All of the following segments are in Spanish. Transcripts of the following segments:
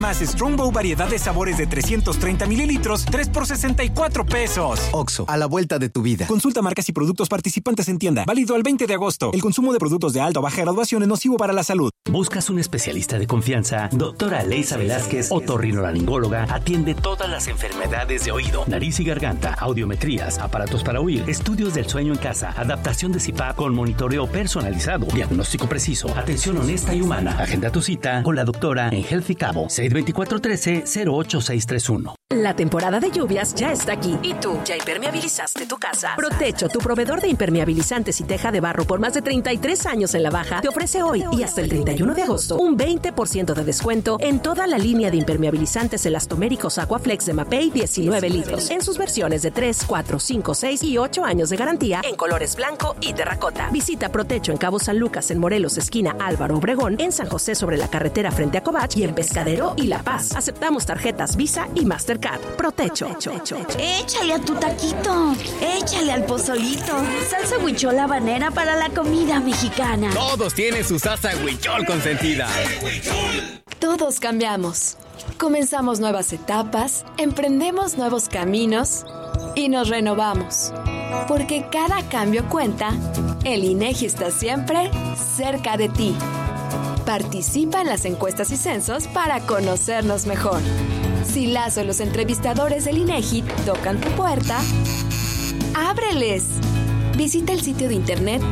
Más Strongbow variedad de sabores de 330 mililitros, 3 por 64 pesos. Oxxo, a la vuelta de tu vida. Consulta marcas y productos participantes en tienda. Válido al 20 de agosto. El consumo de productos de alta o baja graduación es nocivo para la salud. ¿Buscas un especialista de confianza? Doctora Leisa Velázquez, otorrinolaringóloga, atiende todas las enfermedades de oído, nariz y garganta, audiometrías, aparatos para oír, estudios del sueño en casa, adaptación de CPAP con monitoreo personalizado, diagnóstico preciso, atención honesta y humana. Agenda tu cita con la doctora en Healthy Cabo, 624-13-08631. La temporada de lluvias ya está aquí. ¿Y tú ya impermeabilizaste tu casa? Protecho, tu proveedor de impermeabilizantes y teja de barro por más de 33 años en La Baja, te ofrece hoy y hasta el 31 de agosto un 20% de descuento en toda la línea de impermeabilizantes elastoméricos Aquaflex de Mapei 19 litros. En sus versiones de 3, 4, 5, 6 y 8 años de garantía en colores blanco y terracota. Visita Protecho en Cabo San Lucas, en Morelos, esquina Álvaro Obregón, en San José sobre la carretera frente a Covach y en Pescadero y La Paz. Aceptamos tarjetas Visa y Mastercard. Protecho. Échale a tu taquito, échale al pozolito, salsa huichol habanera para la comida mexicana. Todos tienen su salsa huichol consentida. Todos cambiamos. Comenzamos nuevas etapas, emprendemos nuevos caminos y nos renovamos. Porque cada cambio cuenta, el INEGI está siempre cerca de ti. Participa en las encuestas y censos para conocernos mejor. Si las o los entrevistadores del INEGI tocan tu puerta, ¡ábreles! Visita el sitio de internet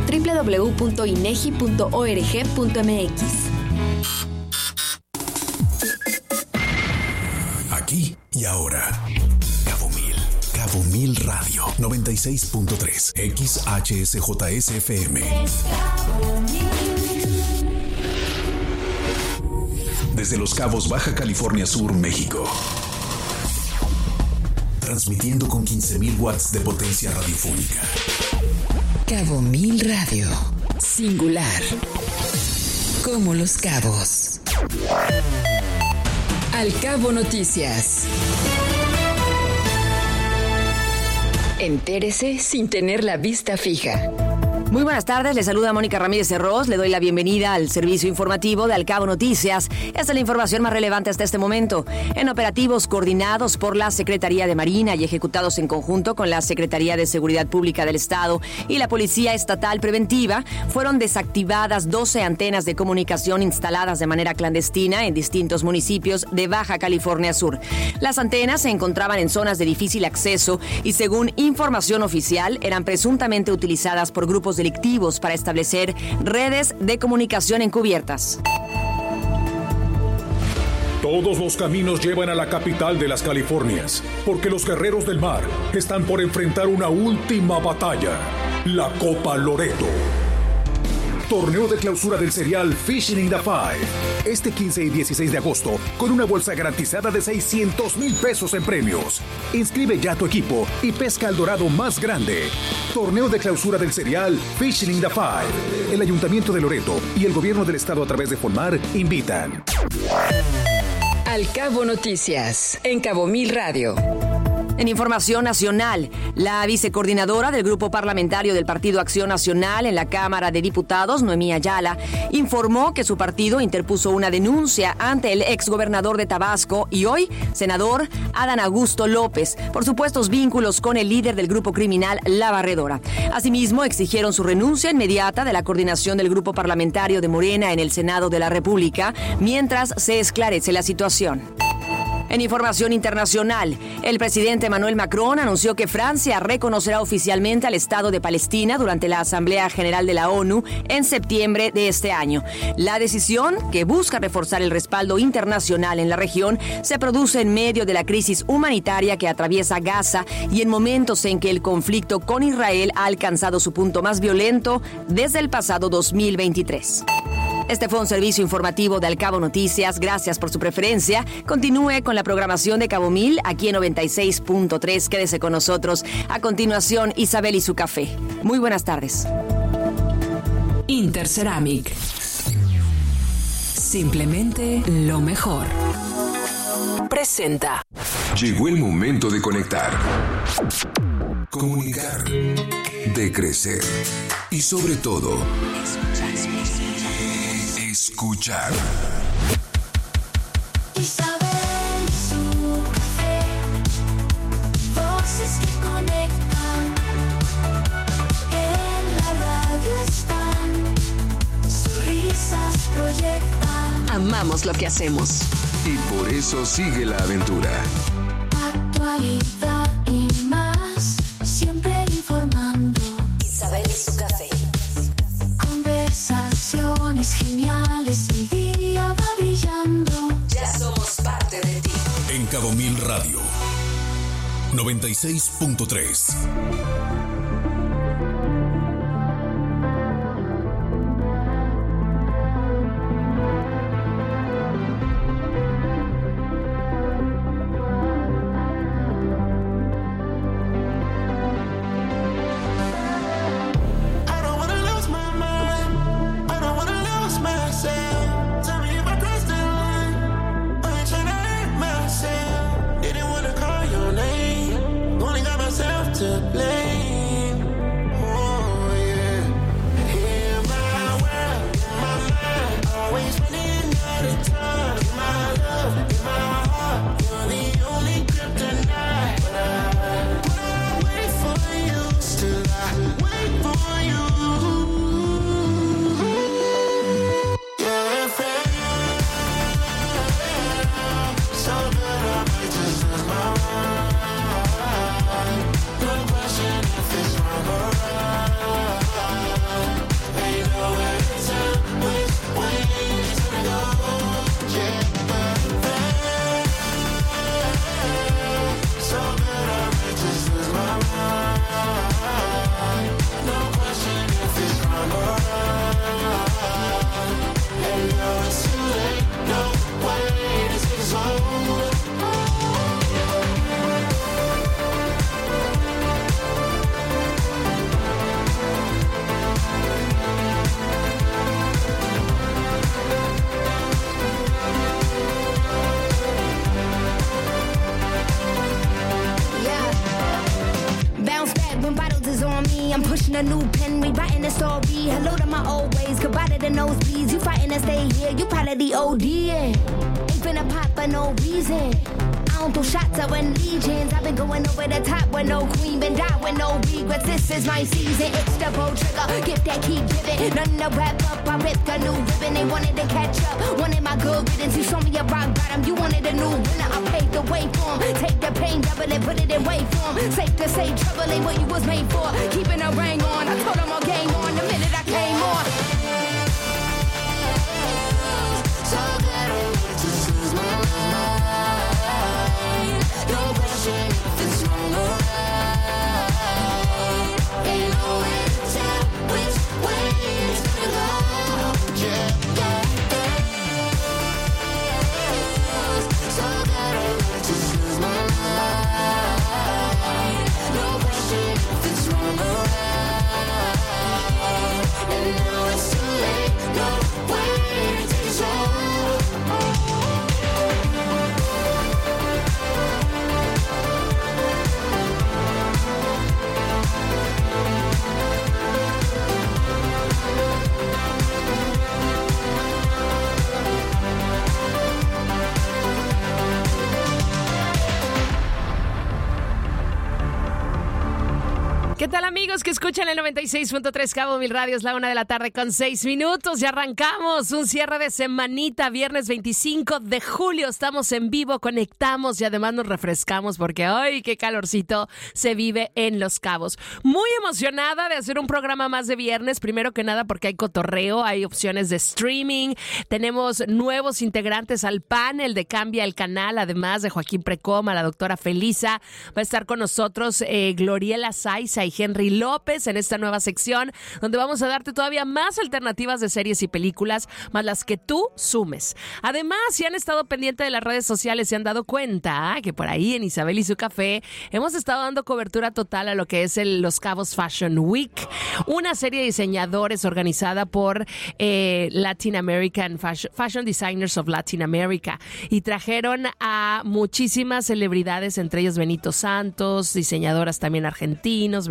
www.inegi.org.mx. Aquí y ahora. Cabo Mil Radio 96.3 XHSJSFM. Desde Los Cabos, Baja California Sur, México. Transmitiendo con 15,000 watts de potencia radiofónica. Cabo Mil Radio. Singular. Como Los Cabos. Al Cabo Noticias. Entérese sin tener la vista fija. Muy buenas tardes, le saluda Mónica Ramírez Herroz, le doy la bienvenida al servicio informativo de Al Cabo Noticias. Esta es la información más relevante hasta este momento. En operativos coordinados por la Secretaría de Marina y ejecutados en conjunto con la Secretaría de Seguridad Pública del Estado y la Policía Estatal Preventiva, fueron desactivadas 12 antenas de comunicación instaladas de manera clandestina en distintos municipios de Baja California Sur. Las antenas se encontraban en zonas de difícil acceso y, según información oficial, eran presuntamente utilizadas por grupos delictivos para establecer redes de comunicación encubiertas. Todos los caminos llevan a la capital de las Californias, porque los guerreros del mar están por enfrentar una última batalla, la Copa Loreto. Torneo de clausura del serial Fishing in the Five. Este 15 y 16 de agosto, con una bolsa garantizada de 600,000 pesos en premios. Inscribe ya tu equipo y pesca al dorado más grande. Torneo de clausura del serial Fishing in the Five. El Ayuntamiento de Loreto y el Gobierno del Estado a través de Fonmar invitan. Al Cabo Noticias, en Cabo Mil Radio. En información nacional, la vicecoordinadora del Grupo Parlamentario del Partido Acción Nacional en la Cámara de Diputados, Noemí Ayala, informó que su partido interpuso una denuncia ante el exgobernador de Tabasco y hoy senador Adán Augusto López por supuestos vínculos con el líder del grupo criminal La Barredora. Asimismo, exigieron su renuncia inmediata de la coordinación del Grupo Parlamentario de Morena en el Senado de la República mientras se esclarece la situación. En información internacional, el presidente Emmanuel Macron anunció que Francia reconocerá oficialmente al Estado de Palestina durante la Asamblea General de la ONU en septiembre de este año. La decisión, que busca reforzar el respaldo internacional en la región, se produce en medio de la crisis humanitaria que atraviesa Gaza y en momentos en que el conflicto con Israel ha alcanzado su punto más violento desde el pasado 2023. Este fue un servicio informativo de Al Cabo Noticias. Gracias por su preferencia. Continúe con la programación de Cabo Mil aquí en 96.3. Quédese con nosotros. A continuación, Isabel y su café. Muy buenas tardes. Interceramic. Simplemente lo mejor. Presenta. Llegó el momento de conectar, comunicar, de crecer y sobre todo, escuchar. sabemos lo que hacemos. Y por eso sigue la aventura. Actualidad y más, siempre informando. Isabel y su café. Conversaciones geniales, el día va brillando. Ya somos parte de ti. En Cabo Mil Radio 96.3. A new pen, rewriting the story. Hello to my old ways, goodbye to the nosebleeds. You fighting to stay here, you part of the OD. Ain't finna pop for no reason. I don't throw shots, I win legions. I've been going over the top with no queen, been die with no regrets. This is my season, it's the bow trigger. Gift that keep giving, nothing to wrap up. I ripped a new ribbon, they wanted to catch up. Wanted my good riddance, you saw me a rock bottom. You wanted a new winner, I paid the way for 'em. Take the pain, double it, put it in way form. Safe to say, trouble ain't what you was made for. Keeping a ring on, I told them all game on the minute I came on. So that I just lose my mind. No question if it's wrong or right. Ain't no way to tell which way it's gonna go. Yeah, yeah, yeah. So that I just lose my mind. No question if it's wrong or right. And now it's too late. No way to take us home. ¿Qué tal, amigos que escuchan el 96.3 Cabo Mil Radio? Es la 1:06 p.m. Ya arrancamos un cierre de semanita, viernes 25 de julio. Estamos en vivo, conectamos y además nos refrescamos porque ¡ay, qué calorcito se vive en Los Cabos! Muy emocionada de hacer un programa más de viernes. Primero que nada porque hay cotorreo, hay opciones de streaming. Tenemos nuevos integrantes al panel de Cambia el Canal, además de Joaquín Precoma, la doctora Felisa. Va a estar con nosotros Gloriela Saiza y Henry López en esta nueva sección donde vamos a darte todavía más alternativas de series y películas, más las que tú sumes. Además, si han estado pendientes de las redes sociales, se han dado cuenta que por ahí en Isabel y su café hemos estado dando cobertura total a lo que es el Los Cabos Fashion Week, una serie de diseñadores organizada por Latin American Fashion Designers of Latin America, y trajeron a muchísimas celebridades, entre ellos Benito Santos, diseñadoras también argentinos,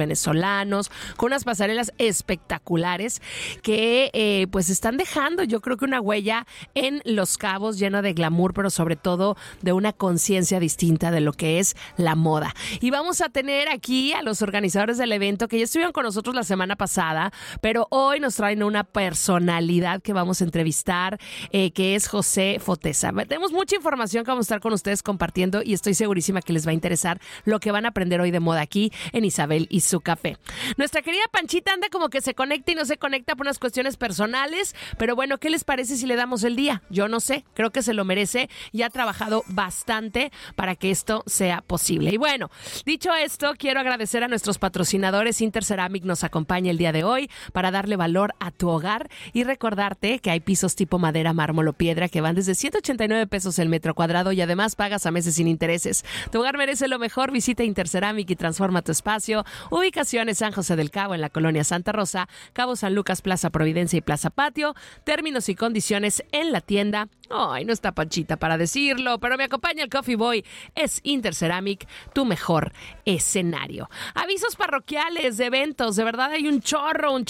venezolanos, con unas pasarelas espectaculares que pues están dejando, yo creo que una huella en Los Cabos llena de glamour, pero sobre todo de una conciencia distinta de lo que es la moda. Y vamos a tener aquí a los organizadores del evento que ya estuvieron con nosotros la semana pasada, pero hoy nos traen una personalidad que vamos a entrevistar, que es José Fotesa. Tenemos mucha información que vamos a estar con ustedes compartiendo y estoy segurísima que les va a interesar lo que van a aprender hoy de moda aquí en Isabel y su café. Nuestra querida Panchita anda como que se conecta y no se conecta por unas cuestiones personales, pero bueno, ¿qué les parece si le damos el día? Yo no sé, creo que se lo merece y ha trabajado bastante para que esto sea posible. Y bueno, dicho esto, quiero agradecer a nuestros patrocinadores. Interceramic nos acompaña el día de hoy para darle valor a tu hogar y recordarte que hay pisos tipo madera, mármol o piedra que van desde 189 pesos el metro cuadrado y además pagas a meses sin intereses. Tu hogar merece lo mejor. Visita Interceramic y transforma tu espacio. Ubicaciones: San José del Cabo en la colonia Santa Rosa, Cabo San Lucas, Plaza Providencia y Plaza Patio. Términos y condiciones en la tienda. Ay, no está Panchita para decirlo, pero me acompaña el Coffee Boy. Es Interceramic, tu mejor escenario. Avisos parroquiales de eventos. De verdad hay un chorro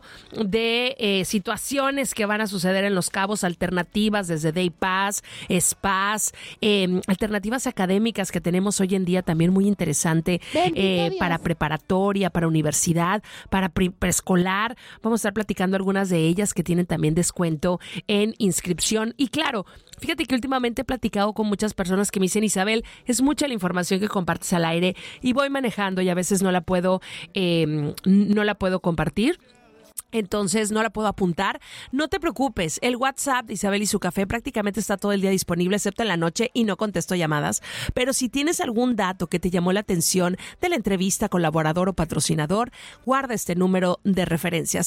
de situaciones que van a suceder en Los Cabos, alternativas desde Day Pass, spas, alternativas académicas que tenemos hoy en día también muy interesante, para preparatoria, para universidad, para preescolar. Vamos a estar platicando algunas de ellas que tienen también descuento en inscripción. Y claro, fíjate que últimamente he platicado con muchas personas que me dicen: Isabel, es mucha la información que compartes al aire y voy manejando y a veces no la puedo compartir. Entonces no la puedo apuntar. No te preocupes, el WhatsApp de Isabel y su café prácticamente está todo el día disponible, excepto en la noche, y no contesto llamadas. Pero si tienes algún dato que te llamó la atención de la entrevista, colaborador o patrocinador, guarda este número de referencia: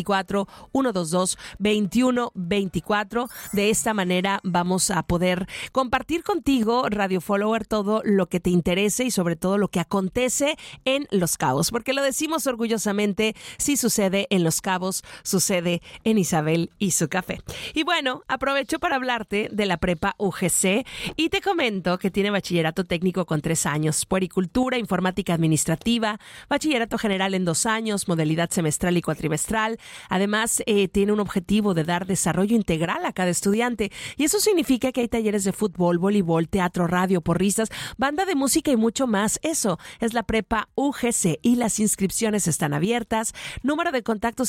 624-122-2124. De esta manera vamos a poder compartir contigo, Radio Follower, todo lo que te interese y sobre todo lo que acontece en Los Cabos, porque lo decimos orgullosamente: si sucede en Los Cabos, sucede en Isabel y su café. Y bueno, aprovecho para hablarte de la prepa UGC y te comento que tiene bachillerato técnico con 3 años, puericultura, informática administrativa, bachillerato general en 2 años, modalidad semestral y cuatrimestral. Además, tiene un objetivo de dar desarrollo integral a cada estudiante y eso significa que hay talleres de fútbol, voleibol, teatro, radio, porristas, banda de música y mucho más. Eso es la prepa UGC y las inscripciones están abiertas. Número de contacto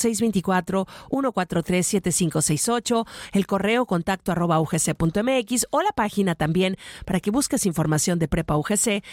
624-143-7568, el correo contacto@ugc.mx o la página también para que busques información de Prepa UGC,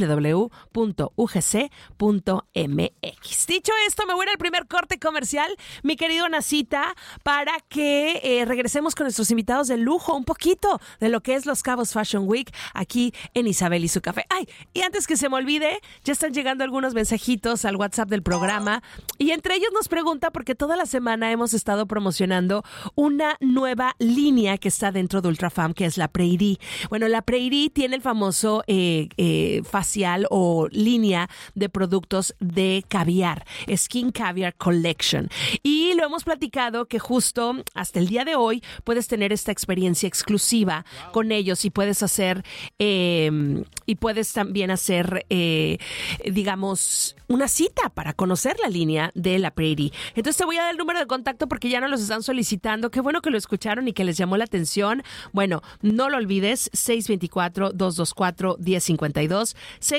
www.ugc.mx. Dicho esto, me voy al primer corte comercial, mi querido Nacita, para que regresemos con nuestros invitados de lujo, un poquito de lo que es Los Cabos Fashion Week aquí en Isabel y su café. Ay, y antes que se me olvide, ya están llegando algunos mensajitos al WhatsApp del programa y entre ellos nos pregunta porque toda la semana hemos estado promocionando una nueva línea que está dentro de Ultrafam, que es la Prairie. Bueno, la Prairie tiene el famoso facial o línea de productos de caviar, Skin Caviar Collection. Y lo hemos platicado que justo hasta el día de hoy puedes tener esta experiencia exclusiva con ellos y puedes hacer también hacer digamos una cita para conocer la línea de la Prairie. Entonces te voy a dar el número de contacto porque ya nos los están solicitando. Qué bueno que lo escucharon y que les llamó la atención. Bueno, no lo olvides, 624-224-1052,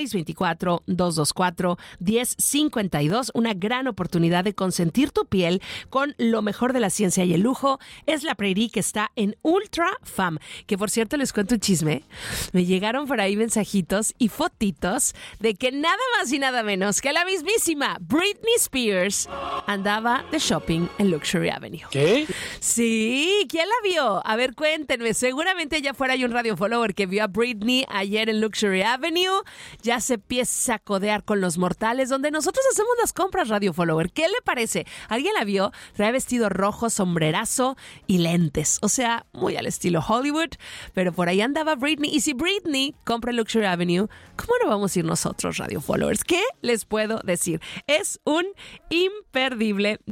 624-224-1052. Una gran oportunidad de consentir tu piel con lo mejor de la ciencia y el lujo. Es la Prairie, que está en Ultrafam. Que por cierto, les cuento un chisme. Me llegaron por ahí mensajitos y fotitos de que nada más y nada menos que la mismísima Britney Spears andaba de shopping en Luxury Avenue. ¿Qué? Sí, ¿quién la vio? A ver, cuéntenme. Seguramente allá afuera hay un radio follower que vio a Britney ayer en Luxury Avenue. Ya se empieza a codear con los mortales, donde nosotros hacemos las compras, radio follower. ¿Qué le parece? ¿Alguien la vio? Trae vestido rojo, sombrerazo y lentes. O sea, muy al estilo Hollywood. Pero por ahí andaba Britney. Y si Britney compra en Luxury Avenue, ¿cómo no vamos a ir nosotros, radio followers? ¿Qué les puedo decir? Es un imperdible de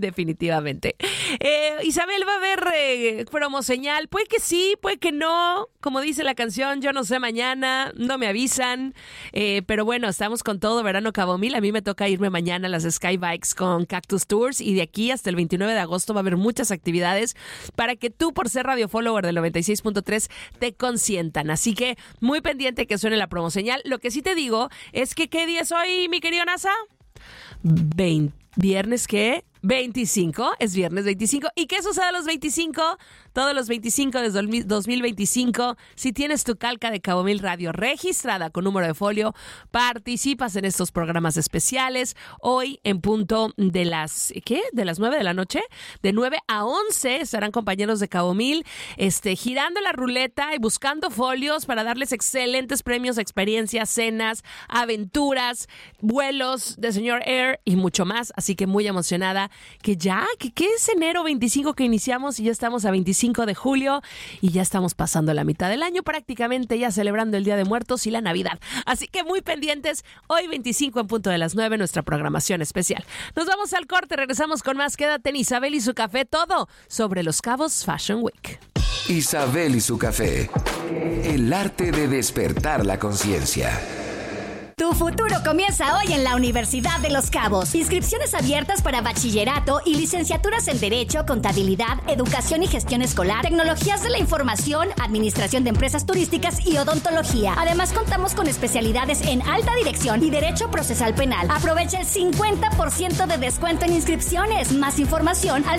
definitivamente. Isabel, ¿va a haber promoseñal? Puede que sí, puede que no. Como dice la canción, yo no sé mañana, no me avisan. Pero bueno, estamos con todo verano Cabo Mil. A mí me toca irme mañana a las Skybikes con Cactus Tours y de aquí hasta el 29 de agosto va a haber muchas actividades para que tú, por ser radio follower del 96.3, te consientan. Así que muy pendiente que suene la promoseñal. Lo que sí te digo es que ¿qué día es hoy, mi querido NASA? ¿Viernes qué? 25, es viernes 25. ¿Y qué sucede a los 25? Todos los 25 de 2025, si tienes tu calca de Cabo Mil Radio registrada con número de folio, participas en estos programas especiales. Hoy en punto de las, de las 9 de la noche, de 9 a 11 estarán compañeros de Cabo Mil girando la ruleta y buscando folios para darles excelentes premios, experiencias, cenas, aventuras, vuelos de señor Air y mucho más. Así que muy emocionada que es enero 25 que iniciamos y ya estamos a 25 de julio y ya estamos pasando la mitad del año, prácticamente ya celebrando el Día de Muertos y la Navidad. Así que muy pendientes, hoy 25 en punto de las 9, nuestra programación especial. Nos vamos al corte, regresamos con más. Quédate en Isabel y su café, todo sobre Los Cabos Fashion Week. Isabel y su café, el arte de despertar la conciencia. Tu futuro comienza hoy en la Universidad de Los Cabos. Inscripciones abiertas para bachillerato y licenciaturas en Derecho, Contabilidad, Educación y Gestión Escolar, Tecnologías de la Información, Administración de Empresas Turísticas y Odontología. Además, contamos con especialidades en Alta Dirección y Derecho Procesal Penal. Aprovecha el 50% de descuento en inscripciones. Más información al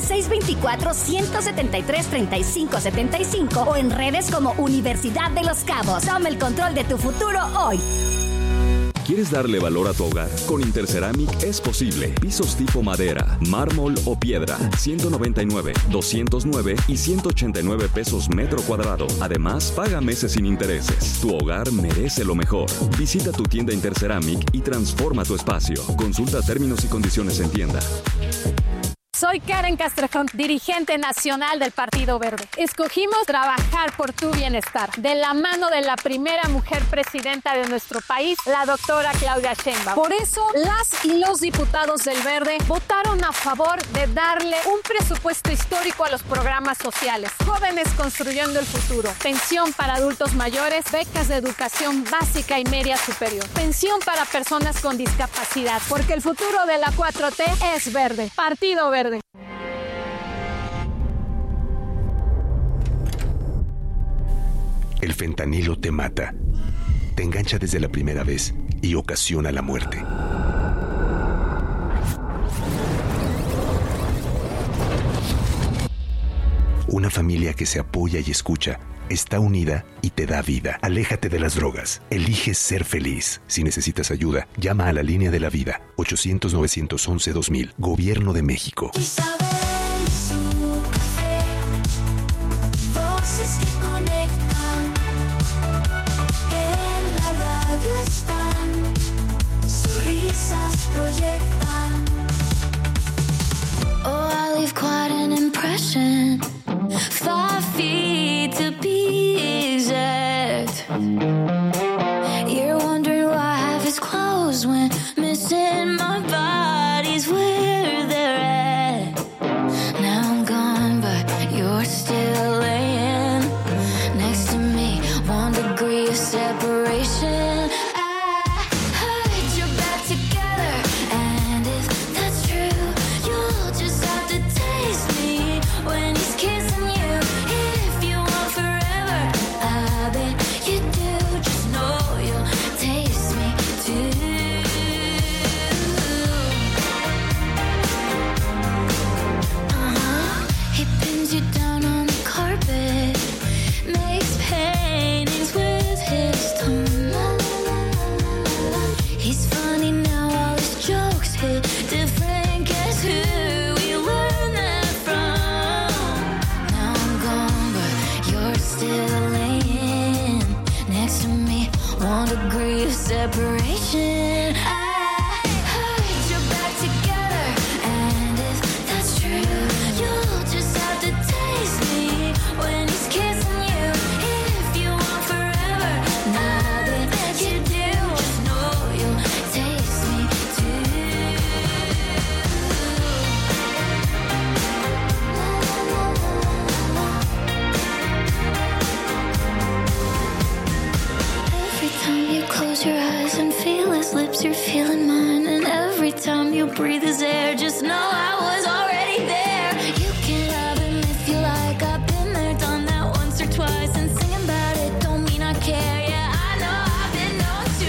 624-173-3575 o en redes como Universidad de Los Cabos. Toma el control de tu futuro hoy. ¿Quieres darle valor a tu hogar? Con Interceramic es posible. Pisos tipo madera, mármol o piedra, 199, 209 y 189 pesos metro cuadrado. Además, paga meses sin intereses. Tu hogar merece lo mejor. Visita tu tienda Interceramic y transforma tu espacio. Consulta términos y condiciones en tienda. Soy Karen Castrejón, dirigente nacional del Partido Verde. Escogimos trabajar por tu bienestar, de la mano de la primera mujer presidenta de nuestro país, la doctora Claudia Sheinbaum. Por eso, las y los diputados del Verde votaron a favor de darle un presupuesto histórico a los programas sociales. Jóvenes construyendo el futuro, pensión para adultos mayores, becas de educación básica y media superior, pensión para personas con discapacidad, porque el futuro de la 4T es verde. Partido Verde. El fentanilo te mata, te engancha desde la primera vez y ocasiona la muerte. Una familia que se apoya y escucha está unida y te da vida. Aléjate de las drogas. Elige ser feliz. Si necesitas ayuda, llama a la línea de la vida. 800-911-2000. Gobierno de México. Oh, I leave quite an impression. 5 feet to be exact. You're wondering why half is closed when missing my body's where they're at. Now I'm gone, but you're still laying next to me. 1 degree of separation. Separation. close your eyes and feel his lips, you're feeling mine. And every time you breathe his air, just know I was already there. You can love him if you like, I've been there, done that once or twice. And singing about it don't mean I care. Yeah, I know I've been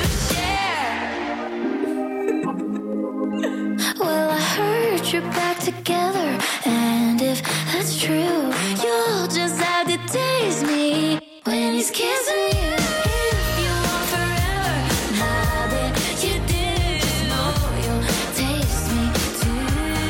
known to share. Well, I heard you're back together, and if that's true, you'll just have to taste me when he's kissing you. If you want forever, now that you did, just know you'll taste me too.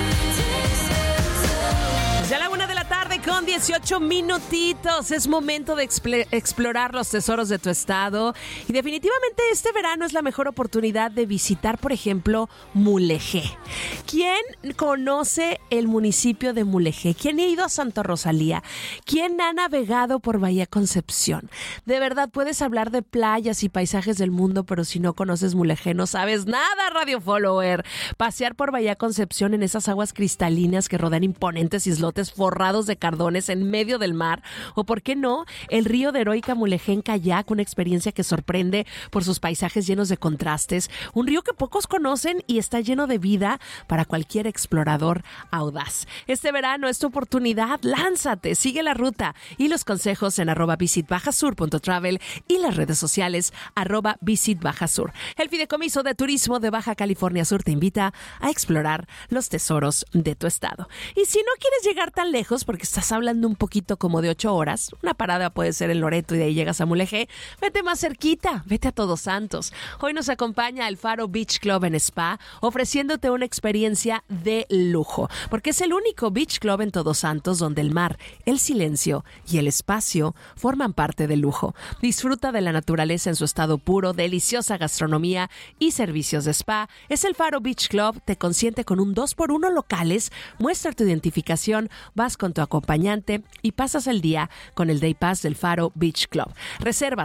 Ya la 1:00 con 18 minutitos. Es momento de explorar los tesoros de tu estado. Y definitivamente este verano es la mejor oportunidad de visitar, por ejemplo, Mulegé. ¿Quién conoce el municipio de Mulegé? ¿Quién ha ido a Santa Rosalía? ¿Quién ha navegado por Bahía Concepción? De verdad, puedes hablar de playas y paisajes del mundo, pero si no conoces Mulegé, no sabes nada, Radio Follower. Pasear por Bahía Concepción en esas aguas cristalinas que rodean imponentes islotes forrados de cardones en medio del mar, o por qué no, el río de Heroica Mulegé en kayak, una experiencia que sorprende por sus paisajes llenos de contrastes, un río que pocos conocen y está lleno de vida para cualquier explorador audaz. Este verano es tu oportunidad, lánzate, sigue la ruta y los consejos en @visitbajasur.travel y las redes sociales @visitbajasur. El Fideicomiso de Turismo de Baja California Sur te invita a explorar los tesoros de tu estado. Y si no quieres llegar tan lejos, porque estás hablando un poquito como de 8 horas, una parada puede ser en Loreto y de ahí llegas a Mulegé, vete más cerquita, vete a Todos Santos. Hoy nos acompaña el Faro Beach Club en Spa, ofreciéndote una experiencia de lujo, porque es el único beach club en Todos Santos donde el mar, el silencio y el espacio forman parte del lujo. Disfruta de la naturaleza en su estado puro, deliciosa gastronomía y servicios de spa. Es el Faro Beach Club, te consiente con un 2x1 locales, muestra tu identificación, vas con tu acompañante y pasas el día con el Day Pass del Faro Beach Club. Reserva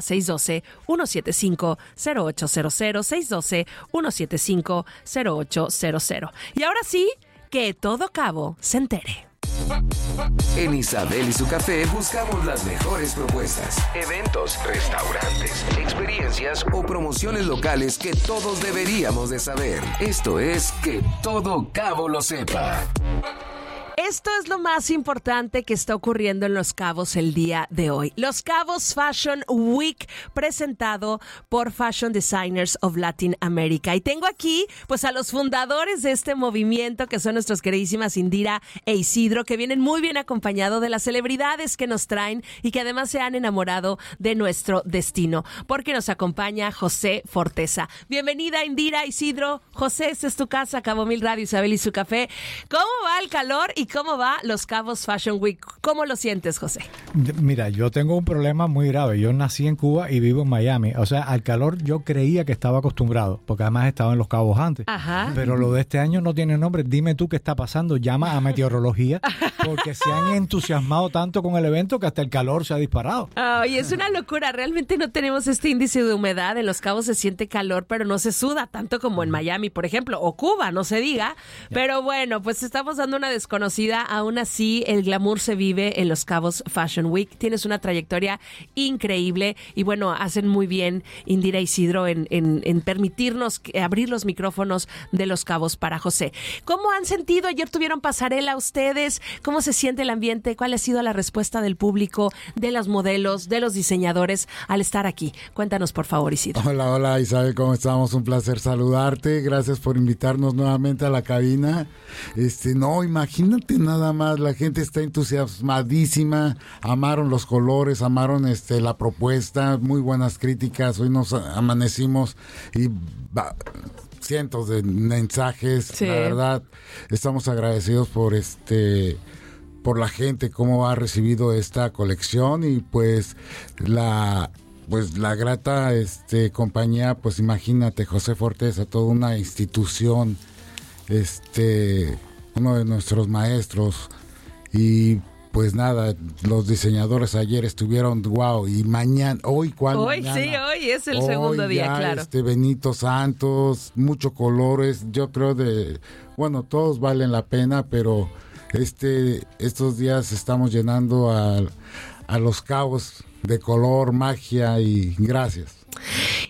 612-175-0800, 612-175-0800. Y ahora sí, que todo Cabo se entere. En Isabel y su café buscamos las mejores propuestas, eventos, restaurantes, experiencias o promociones locales que todos deberíamos de saber. Esto es Que Todo Cabo lo sepa. Esto es lo más importante que está ocurriendo en Los Cabos el día de hoy. Los Cabos Fashion Week, presentado por Fashion Designers of Latin America. Y tengo aquí pues a los fundadores de este movimiento, que son nuestras queridísimas Indira e Isidro, que vienen muy bien acompañados de las celebridades que nos traen y que además se han enamorado de nuestro destino, porque nos acompaña José Forteza. Bienvenida, Indira, Isidro. José, esta es tu casa, Cabo Mil Radio, Isabel y su café. ¿Cómo va el calor y cómo va Los Cabos Fashion Week? ¿Cómo lo sientes, José? Mira, yo tengo un problema muy grave. Yo nací en Cuba y vivo en Miami. O sea, al calor yo creía que estaba acostumbrado, porque además estaba en Los Cabos antes. Ajá. Pero lo de este año no tiene nombre. Dime tú qué está pasando. Llama a meteorología, porque se han entusiasmado tanto con el evento que hasta el calor se ha disparado. Ay, es una locura. Realmente no tenemos este índice de humedad. En Los Cabos se siente calor, pero no se suda tanto como en Miami, por ejemplo, o Cuba, no se diga. Pero bueno, pues estamos dando una desconocida. Aún así, el glamour se vive en Los Cabos Fashion Week. Tienes una trayectoria increíble y bueno, hacen muy bien Indira e Isidro en permitirnos abrir los micrófonos de Los Cabos para José. ¿Cómo han sentido? Ayer tuvieron pasarela ustedes. ¿Cómo se siente el ambiente? ¿Cuál ha sido la respuesta del público, de los modelos, de los diseñadores al estar aquí? Cuéntanos, por favor, Isidro. Hola, Isabel, ¿cómo estamos? Un placer saludarte. Gracias por invitarnos nuevamente a la cabina. No, imagínate nada más, la gente está entusiasmadísima, amaron los colores, amaron la propuesta, muy buenas críticas. Hoy nos amanecimos y cientos de mensajes. Sí. La verdad, estamos agradecidos por la gente, cómo ha recibido esta colección y pues la grata compañía, pues imagínate, José Forteza, toda una institución, uno de nuestros maestros, y pues nada, los diseñadores ayer estuvieron wow, y mañana, hoy mañana? Sí, hoy es el segundo día, ya, claro. Benito Santos, muchos colores, yo creo todos valen la pena, pero estos días estamos llenando a Los Cabos de color, magia y gracias.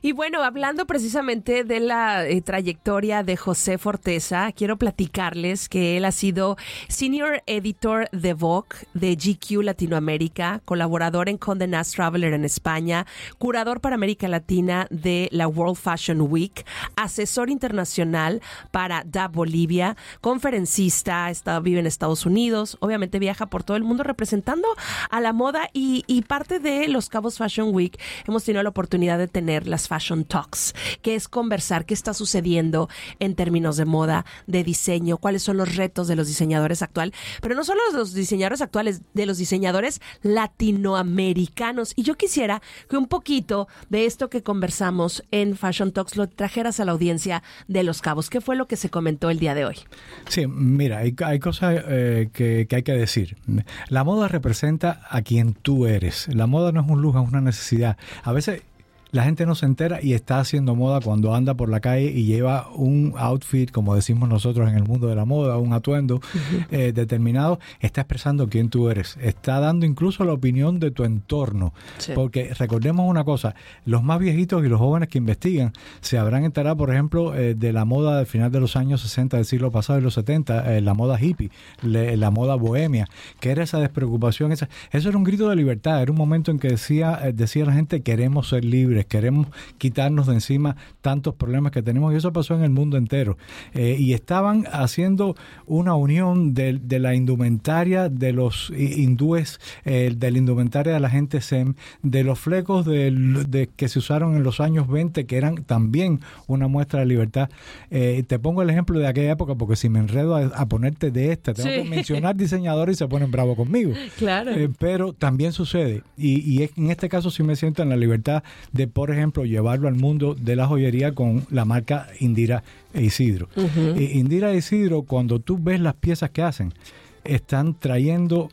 Y bueno, hablando precisamente de la trayectoria de José Forteza, quiero platicarles que él ha sido Senior Editor de Vogue, de GQ Latinoamérica, colaborador en Condé Nast Traveler en España, curador para América Latina de la World Fashion Week, asesor internacional para DAP Bolivia, conferencista, vive en Estados Unidos, obviamente viaja por todo el mundo representando a la moda y parte de los Cabos Fashion Week hemos tenido la oportunidad de tener las Fashion Talks, que es conversar qué está sucediendo en términos de moda, de diseño, cuáles son los retos de los diseñadores actuales, pero no solo de los diseñadores actuales, de los diseñadores latinoamericanos. Y yo quisiera que un poquito de esto que conversamos en Fashion Talks lo trajeras a la audiencia de Los Cabos. ¿Qué fue lo que se comentó el día de hoy? Sí, mira, hay cosas que hay que decir. La moda representa a quien tú eres. La moda no es un lujo, es una necesidad. A veces la gente no se entera y está haciendo moda cuando anda por la calle y lleva un outfit, como decimos nosotros en el mundo de la moda, un atuendo determinado, está expresando quién tú eres. Está dando incluso la opinión de tu entorno. Sí. Porque recordemos una cosa, los más viejitos y los jóvenes que investigan se habrán enterado, por ejemplo, de la moda del final de los años 60 del siglo pasado y los 70, la moda hippie, la moda bohemia, que era esa despreocupación. Eso era un grito de libertad, era un momento en que decía la gente, queremos ser libres, queremos quitarnos de encima tantos problemas que tenemos, y eso pasó en el mundo entero. Y estaban haciendo una unión de la indumentaria de los hindúes, de la indumentaria de la gente zen, de los flecos que se usaron en los años 20, que eran también una muestra de libertad. Te pongo el ejemplo de aquella época, porque si me enredo a ponerte de esta, tengo que mencionar diseñadores y se ponen bravos conmigo. Claro. Pero también sucede, y en este caso sí me siento en la libertad de, por ejemplo, llevarlo al mundo de la joyería con la marca Indira e Isidro. Indira e Isidro, cuando tú ves las piezas que hacen, están trayendo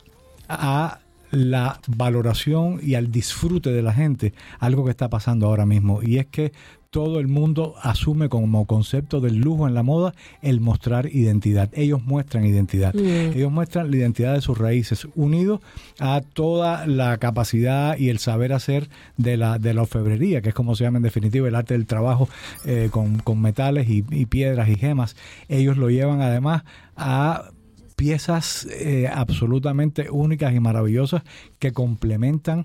a la valoración y al disfrute de la gente algo que está pasando ahora mismo, y es que todo el mundo asume como concepto del lujo en la moda el mostrar identidad. Ellos muestran identidad. Ellos muestran la identidad de sus raíces, unido a toda la capacidad y el saber hacer de la orfebrería, que es como se llama en definitiva el arte del trabajo con metales y piedras y gemas. Ellos lo llevan además a piezas absolutamente únicas y maravillosas que complementan.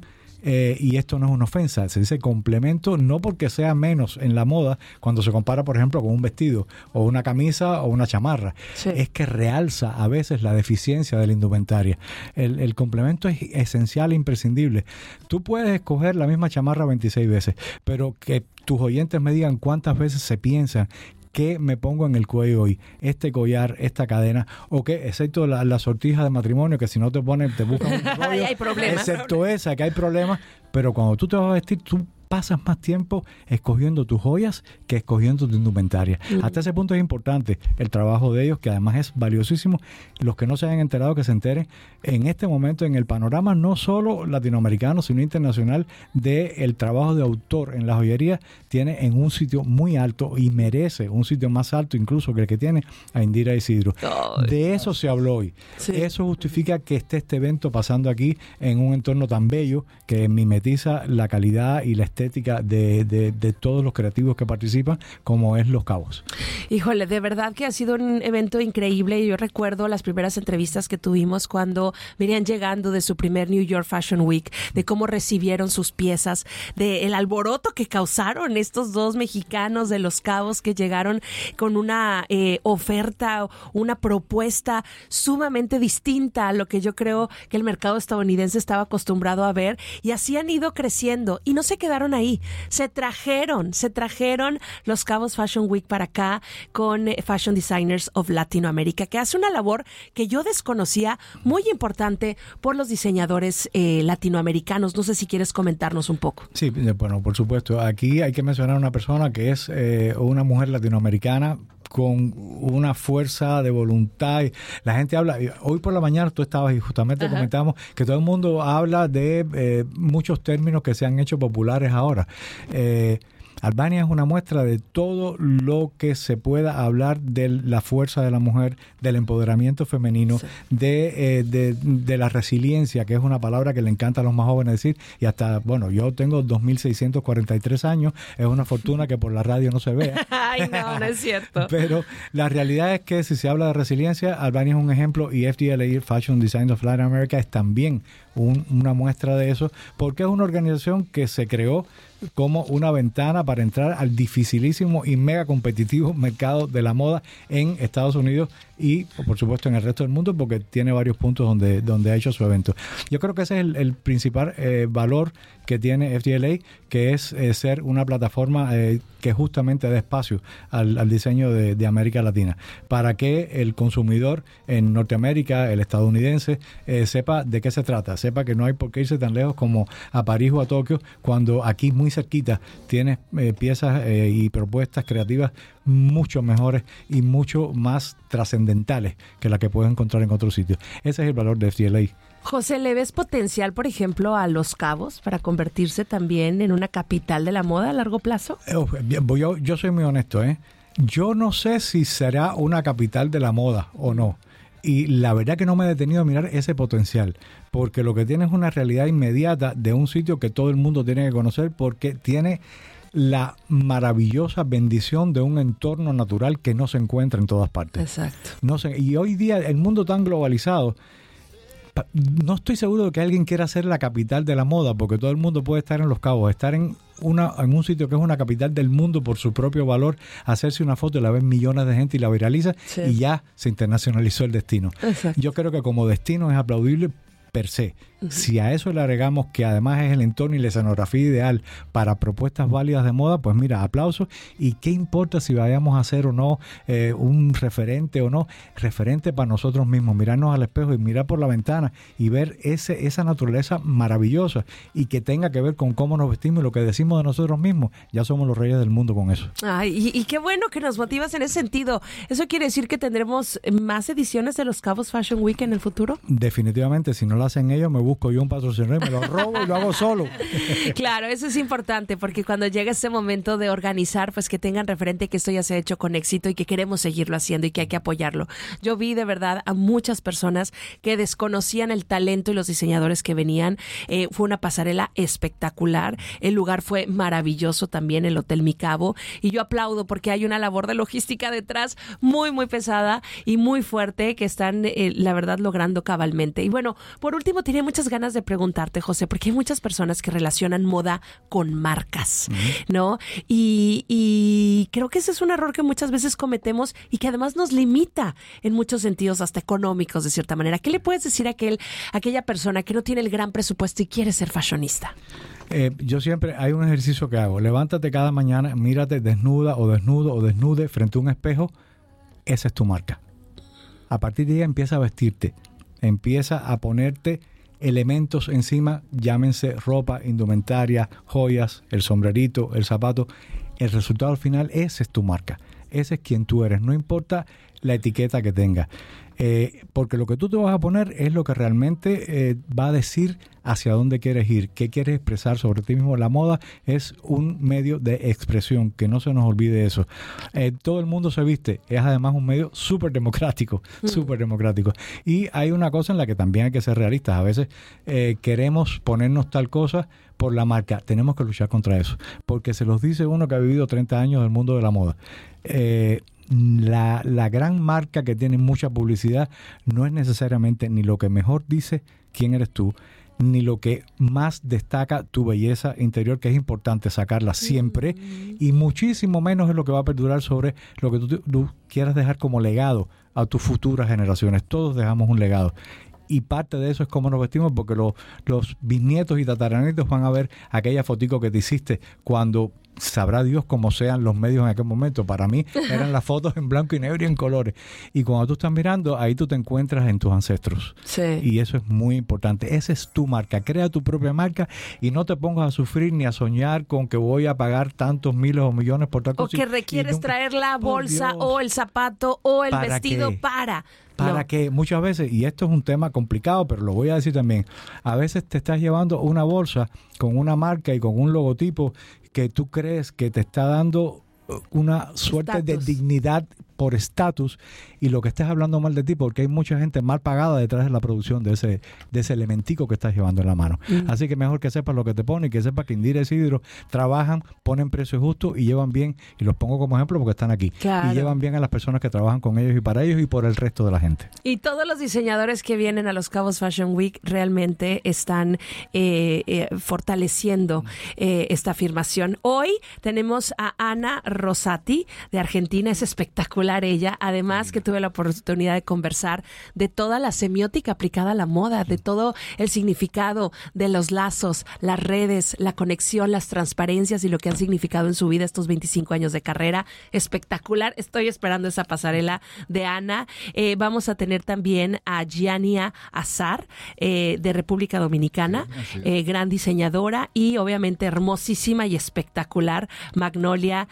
Y esto no es una ofensa, se dice complemento no porque sea menos en la moda cuando se compara, por ejemplo, con un vestido o una camisa o una chamarra. Sí. Es que realza a veces la deficiencia de la indumentaria. El complemento es esencial e imprescindible. Tú puedes escoger la misma chamarra 26 veces, pero que tus oyentes me digan cuántas veces se piensan ¿qué me pongo en el cuello hoy? Este collar, esta cadena, o qué, excepto la sortija de matrimonio, que si no te ponen, te buscan un rollo, hay problemas. Excepto esa, que hay problemas, pero cuando tú te vas a vestir, tú pasas más tiempo escogiendo tus joyas que escogiendo tu indumentaria. Hasta ese punto es importante el trabajo de ellos, que además es valiosísimo. Los que no se hayan enterado, que se enteren en este momento en el panorama no solo latinoamericano, sino internacional, del trabajo de autor en la joyería, tiene en un sitio muy alto y merece un sitio más alto incluso que el que tiene a Indira Isidro. De eso se habló hoy. Sí. Eso justifica que esté este evento pasando aquí en un entorno tan bello que mimetiza la calidad y la estética de todos los creativos que participan, como es Los Cabos. Híjole, de verdad que ha sido un evento increíble. Yo recuerdo las primeras entrevistas que tuvimos cuando venían llegando de su primer New York Fashion Week, de cómo recibieron sus piezas, del alboroto que causaron estos dos mexicanos de Los Cabos que llegaron con una oferta, una propuesta sumamente distinta a lo que yo creo que el mercado estadounidense estaba acostumbrado a ver, y así han ido creciendo y no se quedaron ahí, se trajeron Los Cabos Fashion Week para acá con Fashion Designers of Latinoamérica, que hace una labor que yo desconocía muy importante por los diseñadores latinoamericanos. No sé si quieres comentarnos un poco. Sí, bueno, por supuesto. Aquí hay que mencionar a una persona que es una mujer latinoamericana con una fuerza de voluntad. La gente habla, hoy por la mañana tú estabas y justamente comentábamos que todo el mundo habla de muchos términos que se han hecho populares ahora. Albania es una muestra de todo lo que se pueda hablar de la fuerza de la mujer, del empoderamiento femenino, sí, de la resiliencia, que es una palabra que le encanta a los más jóvenes decir, y hasta, bueno, yo tengo 2.643 años, es una fortuna que por la radio no se vea. Ay, no es cierto. Pero la realidad es que si se habla de resiliencia, Albania es un ejemplo, y FDLA, Fashion Design of Latin America, es también una muestra de eso, porque es una organización que se creó como una ventana para entrar al dificilísimo y mega competitivo mercado de la moda en Estados Unidos y, por supuesto, en el resto del mundo, porque tiene varios puntos donde ha hecho su evento. Yo creo que ese es el principal valor que tiene FDLA, que es ser una plataforma que justamente dé espacio al diseño de América Latina, para que el consumidor en Norteamérica, el estadounidense, sepa de qué se trata, sepa que no hay por qué irse tan lejos como a París o a Tokio, cuando aquí muy cerquita tienes piezas y propuestas creativas mucho mejores y mucho más trascendentales que las que puedes encontrar en otros sitios. Ese es el valor de FDLA. José, ¿le ves potencial, por ejemplo, a Los Cabos para convertirse también en una capital de la moda a largo plazo? Yo soy muy honesto, Yo no sé si será una capital de la moda o no. Y la verdad que no me he detenido a mirar ese potencial, porque lo que tiene es una realidad inmediata de un sitio que todo el mundo tiene que conocer, porque tiene la maravillosa bendición de un entorno natural que no se encuentra en todas partes. Exacto. Y hoy día el mundo tan globalizado, no estoy seguro de que alguien quiera ser la capital de la moda, porque todo el mundo puede estar en Los Cabos, estar en un sitio que es una capital del mundo por su propio valor, hacerse una foto y la ven millones de gente y la viraliza, sí, y ya se internacionalizó el destino. Exacto. Yo creo que como destino es aplaudible per se. Uh-huh. Si a eso le agregamos que además es el entorno y la escenografía ideal para propuestas válidas de moda, pues mira, aplausos. Y qué importa si vayamos a hacer o no un referente o no, referente para nosotros mismos, mirarnos al espejo y mirar por la ventana y ver esa naturaleza maravillosa y que tenga que ver con cómo nos vestimos y lo que decimos de nosotros mismos. Ya somos los reyes del mundo con eso. Ay, y qué bueno que nos motivas en ese sentido. ¿Eso quiere decir que tendremos más ediciones de Los Cabos Fashion Week en el futuro? Definitivamente, si no lo hacen ellos, me busco yo un patrocinador, me lo robo y lo hago solo. Claro, eso es importante, porque cuando llega ese momento de organizar, pues que tengan referente que esto ya se ha hecho con éxito y que queremos seguirlo haciendo y que hay que apoyarlo. Yo vi de verdad a muchas personas que desconocían el talento y los diseñadores que venían. Fue una pasarela espectacular. El lugar fue maravilloso también, el Hotel Mi Cabo, y yo aplaudo porque hay una labor de logística detrás muy, muy pesada y muy fuerte que están, la verdad, logrando cabalmente. Y bueno, por último, tenía muchas ganas de preguntarte, José, porque hay muchas personas que relacionan moda con marcas, ¿no? Y creo que ese es un error que muchas veces cometemos y que además nos limita en muchos sentidos, hasta económicos, de cierta manera. ¿Qué le puedes decir a aquella persona que no tiene el gran presupuesto y quiere ser fashionista? Yo siempre, hay un ejercicio que hago. Levántate cada mañana, mírate desnuda o desnudo o desnude frente a un espejo. Esa es tu marca. A partir de ahí empieza a vestirte. Empieza a ponerte elementos encima, llámense ropa, indumentaria, joyas, el sombrerito, el zapato. El resultado al final, esa es tu marca. Ese es quien tú eres. No importa la etiqueta que tengas. Porque lo que tú te vas a poner es lo que realmente va a decir hacia dónde quieres ir, qué quieres expresar sobre ti mismo. La moda es un medio de expresión, que no se nos olvide eso. Todo el mundo se viste, es además un medio súper democrático, súper democrático. Y hay una cosa en la que también hay que ser realistas. A veces queremos ponernos tal cosa por la marca. Tenemos que luchar contra eso, porque se los dice uno que ha vivido 30 años del mundo de la moda. La gran marca que tiene mucha publicidad no es necesariamente ni lo que mejor dice quién eres tú, ni lo que más destaca tu belleza interior, que es importante sacarla siempre, y muchísimo menos es lo que va a perdurar sobre lo que tú quieras dejar como legado a tus futuras generaciones. Todos dejamos un legado. Y parte de eso es cómo nos vestimos, porque los bisnietos y tataranitos van a ver aquella fotico que te hiciste cuando sabrá Dios cómo sean los medios en aquel momento. Para mí eran las fotos en blanco y negro y en colores. Y cuando tú estás mirando, ahí tú te encuentras en tus ancestros. Sí. Y eso es muy importante. Esa es tu marca. Crea tu propia marca y no te pongas a sufrir ni a soñar con que voy a pagar tantos miles o millones por tal cosa. O que requieres traer la bolsa o el zapato o el vestido para que muchas veces, y esto es un tema complicado, pero lo voy a decir también, a veces te estás llevando una bolsa con una marca y con un logotipo que tú crees que te está dando una suerte de dignidad por estatus, y lo que estés hablando mal de ti, porque hay mucha gente mal pagada detrás de la producción de ese elementico que estás llevando en la mano. Así que mejor que sepas lo que te pone y que sepas que Indira y Isidro trabajan, ponen precios justos y llevan bien, y los pongo como ejemplo porque están aquí, y llevan bien a las personas que trabajan con ellos y para ellos y por el resto de la gente. Y todos los diseñadores que vienen a Los Cabos Fashion Week realmente están fortaleciendo esta afirmación. Hoy tenemos a Ana Rosati de Argentina, es espectacular ella, además que tuve la oportunidad de conversar de toda la semiótica aplicada a la moda, de todo el significado de los lazos, las redes, la conexión, las transparencias y lo que han significado en su vida estos 25 años de carrera. Espectacular, estoy esperando esa pasarela de Ana. Vamos a tener también a Giania Azar de República Dominicana, gran diseñadora y obviamente hermosísima y espectacular Magnolia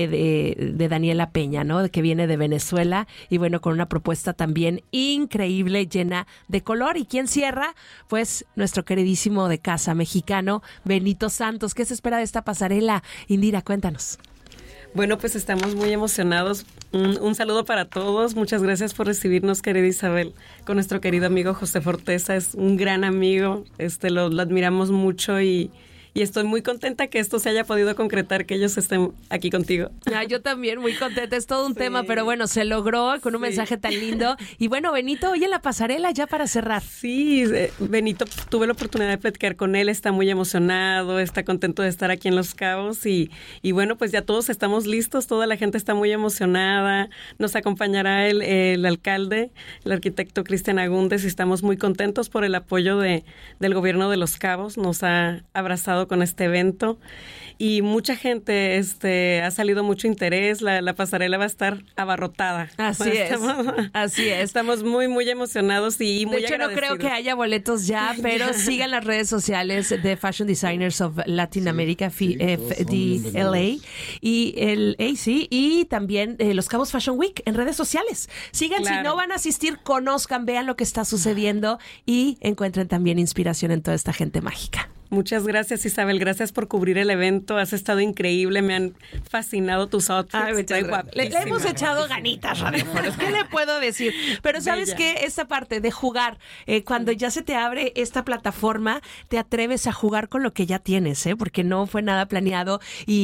de Daniela Peña, ¿no? Que viene de Venezuela y bueno, con una propuesta también increíble, llena de color. ¿Y quién cierra? Pues nuestro queridísimo de casa mexicano, Benito Santos. ¿Qué se espera de esta pasarela? Indira, cuéntanos. Bueno, pues estamos muy emocionados. Un saludo para todos. Muchas gracias por recibirnos, querida Isabel, con nuestro querido amigo José Forteza. Es un gran amigo, lo admiramos mucho y estoy muy contenta que esto se haya podido concretar, que ellos estén aquí contigo. Yo también, muy contenta. Es todo un tema, pero bueno, se logró con un mensaje tan lindo. Y bueno, Benito, hoy en la pasarela, ya para cerrar. Sí, Benito, tuve la oportunidad de platicar con él, está muy emocionado, está contento de estar aquí en Los Cabos y bueno, pues ya todos estamos listos, toda la gente está muy emocionada. Nos acompañará el alcalde, el arquitecto Cristian Agúndez, y estamos muy contentos por el apoyo del gobierno de Los Cabos. Nos ha abrazado con este evento y mucha gente ha salido mucho interés, la pasarela va a estar abarrotada. Así es. Estamos muy muy emocionados y muy agradecidos. De hecho, no creo que haya boletos ya, pero sigan las redes sociales de Fashion Designers of Latin America, FDLA y el AC, y también Los Cabos Fashion Week en redes sociales. Sigan, claro. Si no van a asistir, conozcan, vean lo que está sucediendo y encuentren también inspiración en toda esta gente mágica. Muchas gracias, Isabel. Gracias por cubrir el evento. Has estado increíble. Me han fascinado tus outfits. Le hemos echado ganitas, Radio Forest. ¿Qué le puedo decir? Pero ¿sabes qué? Esta parte de jugar, cuando ya se te abre esta plataforma, te atreves a jugar con lo que ya tienes, porque no fue nada planeado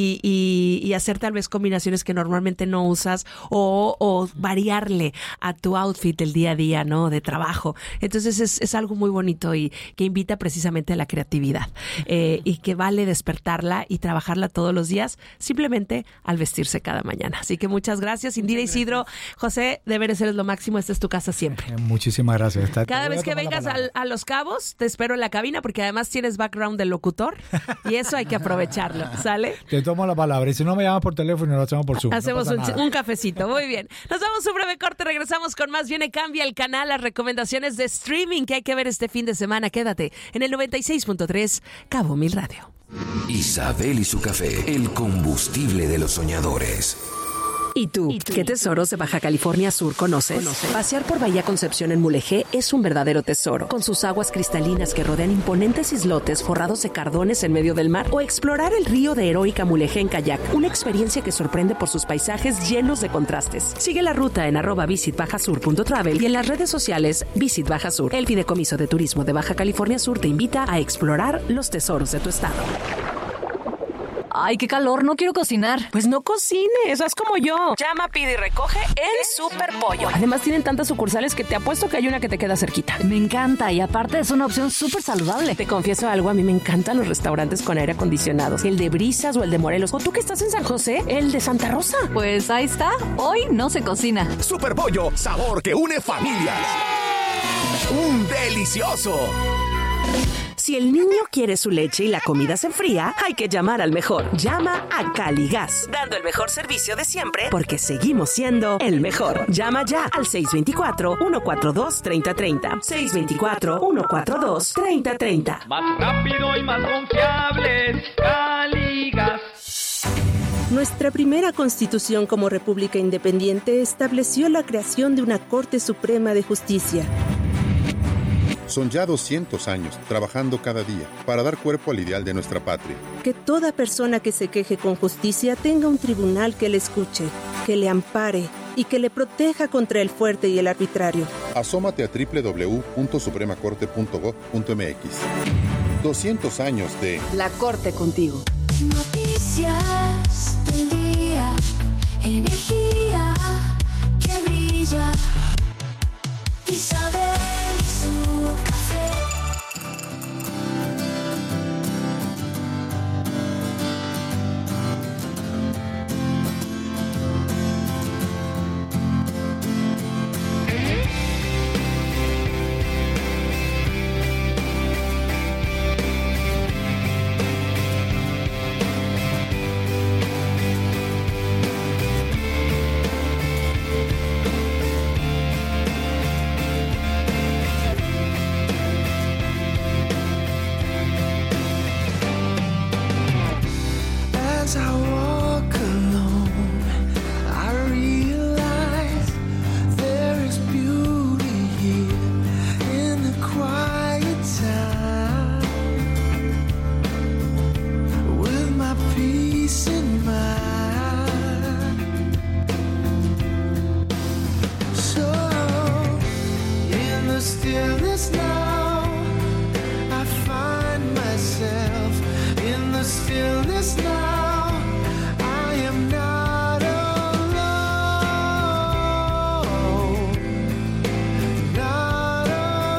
y hacer tal vez combinaciones que normalmente no usas o variarle a tu outfit del día a día, ¿no? De trabajo. Entonces es algo muy bonito y que invita precisamente a la creatividad. Y que vale despertarla y trabajarla todos los días, simplemente al vestirse cada mañana. Así que muchas gracias, Indira, Isidro. José, de veras eres lo máximo. Esta es tu casa siempre. Muchísimas gracias. Cada vez que vengas a Los Cabos, te espero en la cabina porque además tienes background de locutor y eso hay que aprovecharlo. ¿Sale? Te tomo la palabra y si no me llamas por teléfono, lo hacemos por Zoom. Hacemos un cafecito. Muy bien. Nos damos un breve corte. Regresamos con más. Viene Cambia el Canal, las recomendaciones de streaming que hay que ver este fin de semana. Quédate en el 96.3 Cabo Mil Radio. Isabel y su café, el combustible de los soñadores. ¿Y tú? ¿Qué tesoros de Baja California Sur conoces? Pasear por Bahía Concepción en Mulegé es un verdadero tesoro, con sus aguas cristalinas que rodean imponentes islotes forrados de cardones en medio del mar, o explorar el río de Heroica Mulegé en kayak, una experiencia que sorprende por sus paisajes llenos de contrastes. Sigue la ruta en @visitbajasur.travel y en las redes sociales Visit Baja Sur. El Fideicomiso de Turismo de Baja California Sur te invita a explorar los tesoros de tu estado. Ay, qué calor, no quiero cocinar. Pues no cocines, haz como yo. Llama, pide y recoge en Super Pollo. Además tienen tantas sucursales que te apuesto que hay una que te queda cerquita. Me encanta y aparte es una opción súper saludable. Te confieso algo, a mí me encantan los restaurantes con aire acondicionado. El de Brisas o el de Morelos. O tú que estás en San José, el de Santa Rosa. Pues ahí está, hoy no se cocina. Super Pollo, sabor que une familias. ¡Un delicioso! Si el niño quiere su leche y la comida se enfría, hay que llamar al mejor. Llama a Caligas, dando el mejor servicio de siempre, porque seguimos siendo el mejor. Llama ya al 624-142-3030. 624-142-3030. Más rápido y más confiable, Caligas. Nuestra primera constitución como república independiente estableció la creación de una Corte Suprema de Justicia. Son ya 200 años trabajando cada día para dar cuerpo al ideal de nuestra patria. Que toda persona que se queje con justicia tenga un tribunal que le escuche, que le ampare y que le proteja contra el fuerte y el arbitrario. Asómate a www.supremacorte.gov.mx. 200 años de La Corte contigo. Noticias del día, energía que brilla. Isabel y su café. As I walk alone, I realize there is beauty here in the quiet time. With my peace in mind. So, in the stillness now, I find myself in the stillness now. I am not alone. Not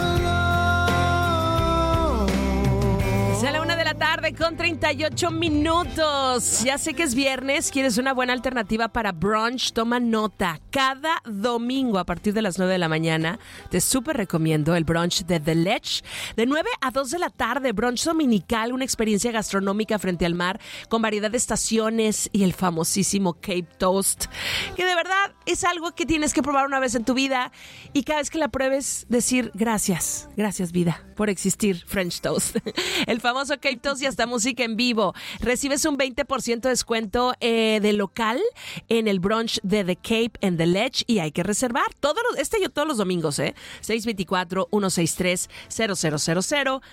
alone. Es a la 1:00 con 38 minutos. Ya sé que es viernes, quieres una buena alternativa para brunch, toma nota. Cada domingo a partir de las 9 de la mañana te súper recomiendo el brunch de The Ledge. De 9 a 2 de la tarde, brunch dominical, una experiencia gastronómica frente al mar con variedad de estaciones y el famosísimo Cape Toast, que de verdad es algo que tienes que probar una vez en tu vida y cada vez que la pruebes decir gracias vida por existir, French Toast. El famoso Cape Toast y hasta música en vivo. Recibes un 20% de descuento de local en el brunch de The Cape and The Ledge y hay que reservar todos los domingos, 624-163-0000,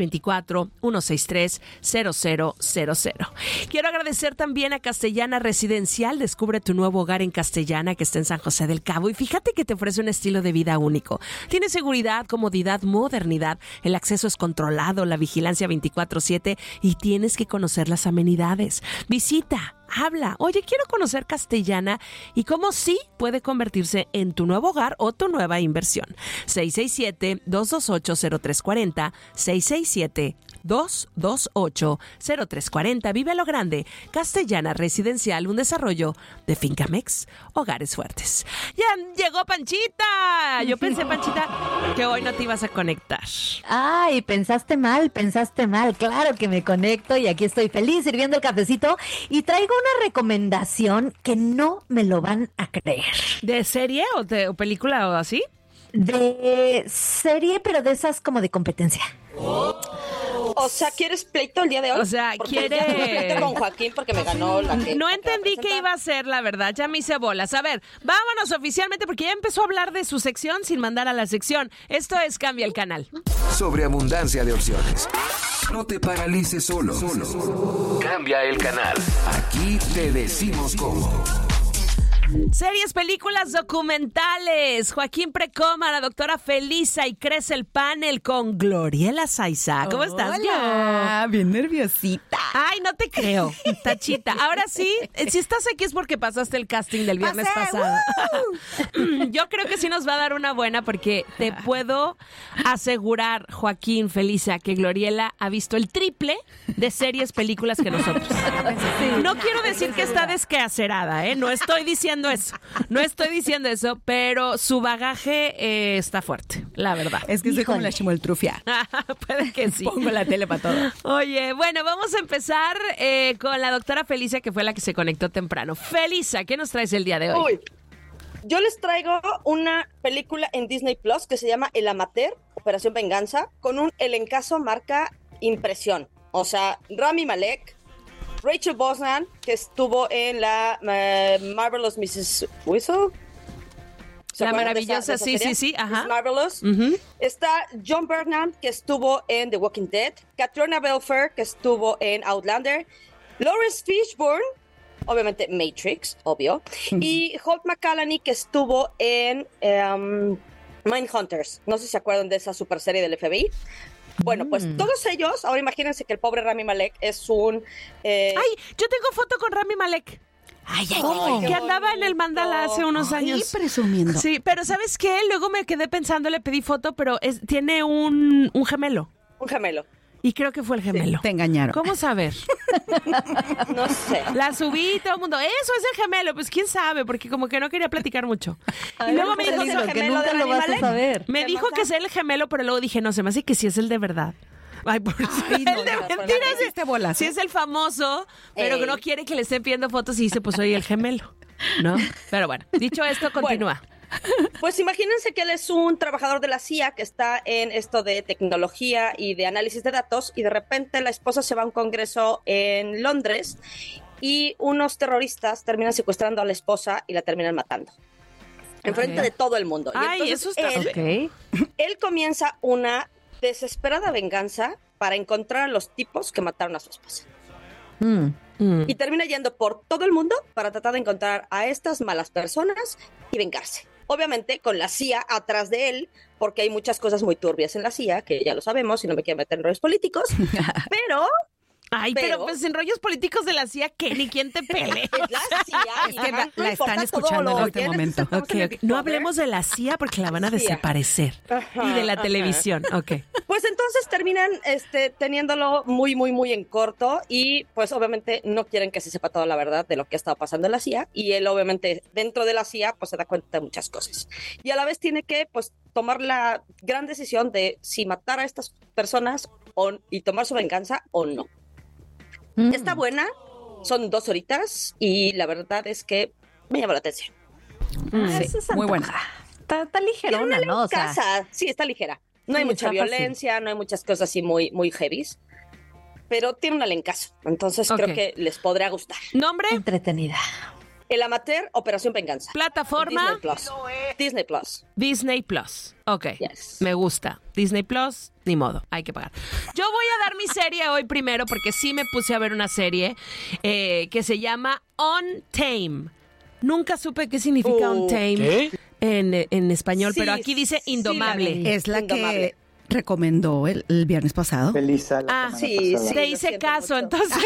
624-163-0000. Quiero agradecer también a Castellana Residencial. Descubre tu nuevo hogar en Castellana, que está en San José del Cabo, y fíjate que te ofrece un estilo de vida único. Tiene seguridad, comodidad, modernidad, el acceso es controlado, la vigilancia 24/7 y tienes que conocer las amenidades. Visita, habla, oye, quiero conocer Castellana y cómo sí puede convertirse en tu nuevo hogar o tu nueva inversión. 667-228-0340, 667-228-0340. Vive a lo grande. Castellana Residencial, un desarrollo de Fincamex, Hogares Fuertes. Ya llegó Panchita. Yo pensé, Panchita, que hoy no te ibas a conectar. Ay, pensaste mal. Claro que me conecto y aquí estoy feliz sirviendo el cafecito y traigo una recomendación que no me lo van a creer. ¿De serie o película o así? De serie, pero de esas como de competencia. O sea, ¿quieres pleito el día de hoy? O sea, porque ya tuve pleito con Joaquín porque me ganó la que... No entendí qué iba a hacer, la verdad. Ya me hice bolas. A ver, vámonos oficialmente porque ya empezó a hablar de su sección sin mandar a la sección. Esto es Cambia el Canal. Sobreabundancia de opciones. No te paralices solo. Cambia el canal. Aquí te decimos cómo. Series, películas, documentales. Joaquín Precoma, la doctora Felisa y Crece el Panel con Gloriela Saiza. ¿Cómo estás? Hola, bien nerviosita. Ay, no te creo, Tachita. Ahora sí, si estás aquí es porque pasaste el casting del viernes pasado. Yo creo que sí nos va a dar una buena porque te puedo asegurar, Joaquín, Felisa, que Gloriela ha visto el triple de series, películas que nosotros. No quiero decir que está desquehacerada, no estoy diciendo eso, pero su bagaje está fuerte, la verdad. Es que soy como la chimoltrufia. Puede que sí. Pongo la tele para todo. Oye, bueno, vamos a empezar con la doctora Felisa, que fue la que se conectó temprano. Felisa, ¿qué nos traes el día de hoy? Yo les traigo una película en Disney Plus que se llama El Amateur, Operación Venganza, con un elencazo marca impresión. O sea, Rami Malek, Rachel Brosnahan, que estuvo en la Marvelous Mrs. Maisel. ¿Se La acuerdan de maravillosa, esa sí, serie? sí, ajá. Miss Marvelous. Ujú. Está John Burnham, que estuvo en The Walking Dead. Katrina Belfer, que estuvo en Outlander. Lawrence Fishburne, obviamente Matrix, obvio. Y Holt McCallany, que estuvo en Mindhunters. No sé si se acuerdan de esa super serie del FBI. Bueno, pues todos ellos, ahora imagínense que el pobre Rami Malek es un... Ay, yo tengo foto con Rami Malek. ¿Cómo? Que andaba en el Mandala hace unos años. presumiendo. Sí, pero ¿sabes qué? Luego me quedé pensando, le pedí foto, pero tiene un gemelo. Un gemelo. Y creo que fue el gemelo. Te engañaron. ¿Cómo saber? No sé. La subí y todo el mundo, eso es el gemelo. Pues quién sabe, porque como que no quería platicar mucho. Y luego me dijo que nunca lo vas a saber. Me dijo que es el gemelo, pero luego dije, no, se me hace que sí es el de verdad. Ay, por Ay, no, el de ya, mentiras. hiciste bolas, Sí ¿eh? es el famoso, pero Ey. no quiere que le estén pidiendo fotos y dice, pues soy el gemelo. ¿No? Pero bueno, dicho esto, continúa. Pues imagínense que él es un trabajador de la CIA que está en esto de tecnología y de análisis de datos y de repente la esposa se va a un congreso en Londres y unos terroristas terminan secuestrando a la esposa y la terminan matando. Enfrente de todo el mundo. Y Ay, entonces eso está... él comienza una desesperada venganza para encontrar a los tipos que mataron a su esposa. Y termina yendo por todo el mundo para tratar de encontrar a estas malas personas y vengarse. Obviamente con la CIA atrás de él, porque hay muchas cosas muy turbias en la CIA, que ya lo sabemos y no me quiero meter en rollos políticos, pero... Ay, pero pues en rollos políticos de la CIA, que ni quien te pelee. Es la CIA. Es que la están escuchando en este momento. Ok. No hablemos de la CIA porque la van a desaparecer. Y de la televisión, ok. Pues entonces terminan teniéndolo muy, muy, muy en corto y pues obviamente no quieren que se sepa toda la verdad de lo que ha estado pasando en la CIA y él obviamente dentro de la CIA pues se da cuenta de muchas cosas. Y a la vez tiene que pues tomar la gran decisión de si matar a estas personas y tomar su venganza o no. Está buena, son 2 horitas y la verdad es que me llama la atención. Sí, muy buena. Está ligerona, ¿no? O sea, Casa. Sí, está ligera. No sí, hay mucha está fácil. violencia, no hay muchas cosas así muy, muy heavies. Pero tiene un elencazo. Entonces creo que les podría gustar. ¿Nombre? Entretenida. El Amateur, Operación Venganza. ¿Plataforma? Disney Plus. Disney Plus. Disney Plus. Ok. Yes. Me gusta. Disney Plus, ni modo. Hay que pagar. Yo voy a dar mi serie hoy primero porque sí me puse a ver una serie que se llama Untamed. Nunca supe qué significa Untamed en español, Sí, pero aquí dice sí, Indomable. la vi. Es la Indomable. que recomendó el viernes pasado. Felisa la semana Sí, pasada. sí. Te lo hice siento caso, mucho. entonces.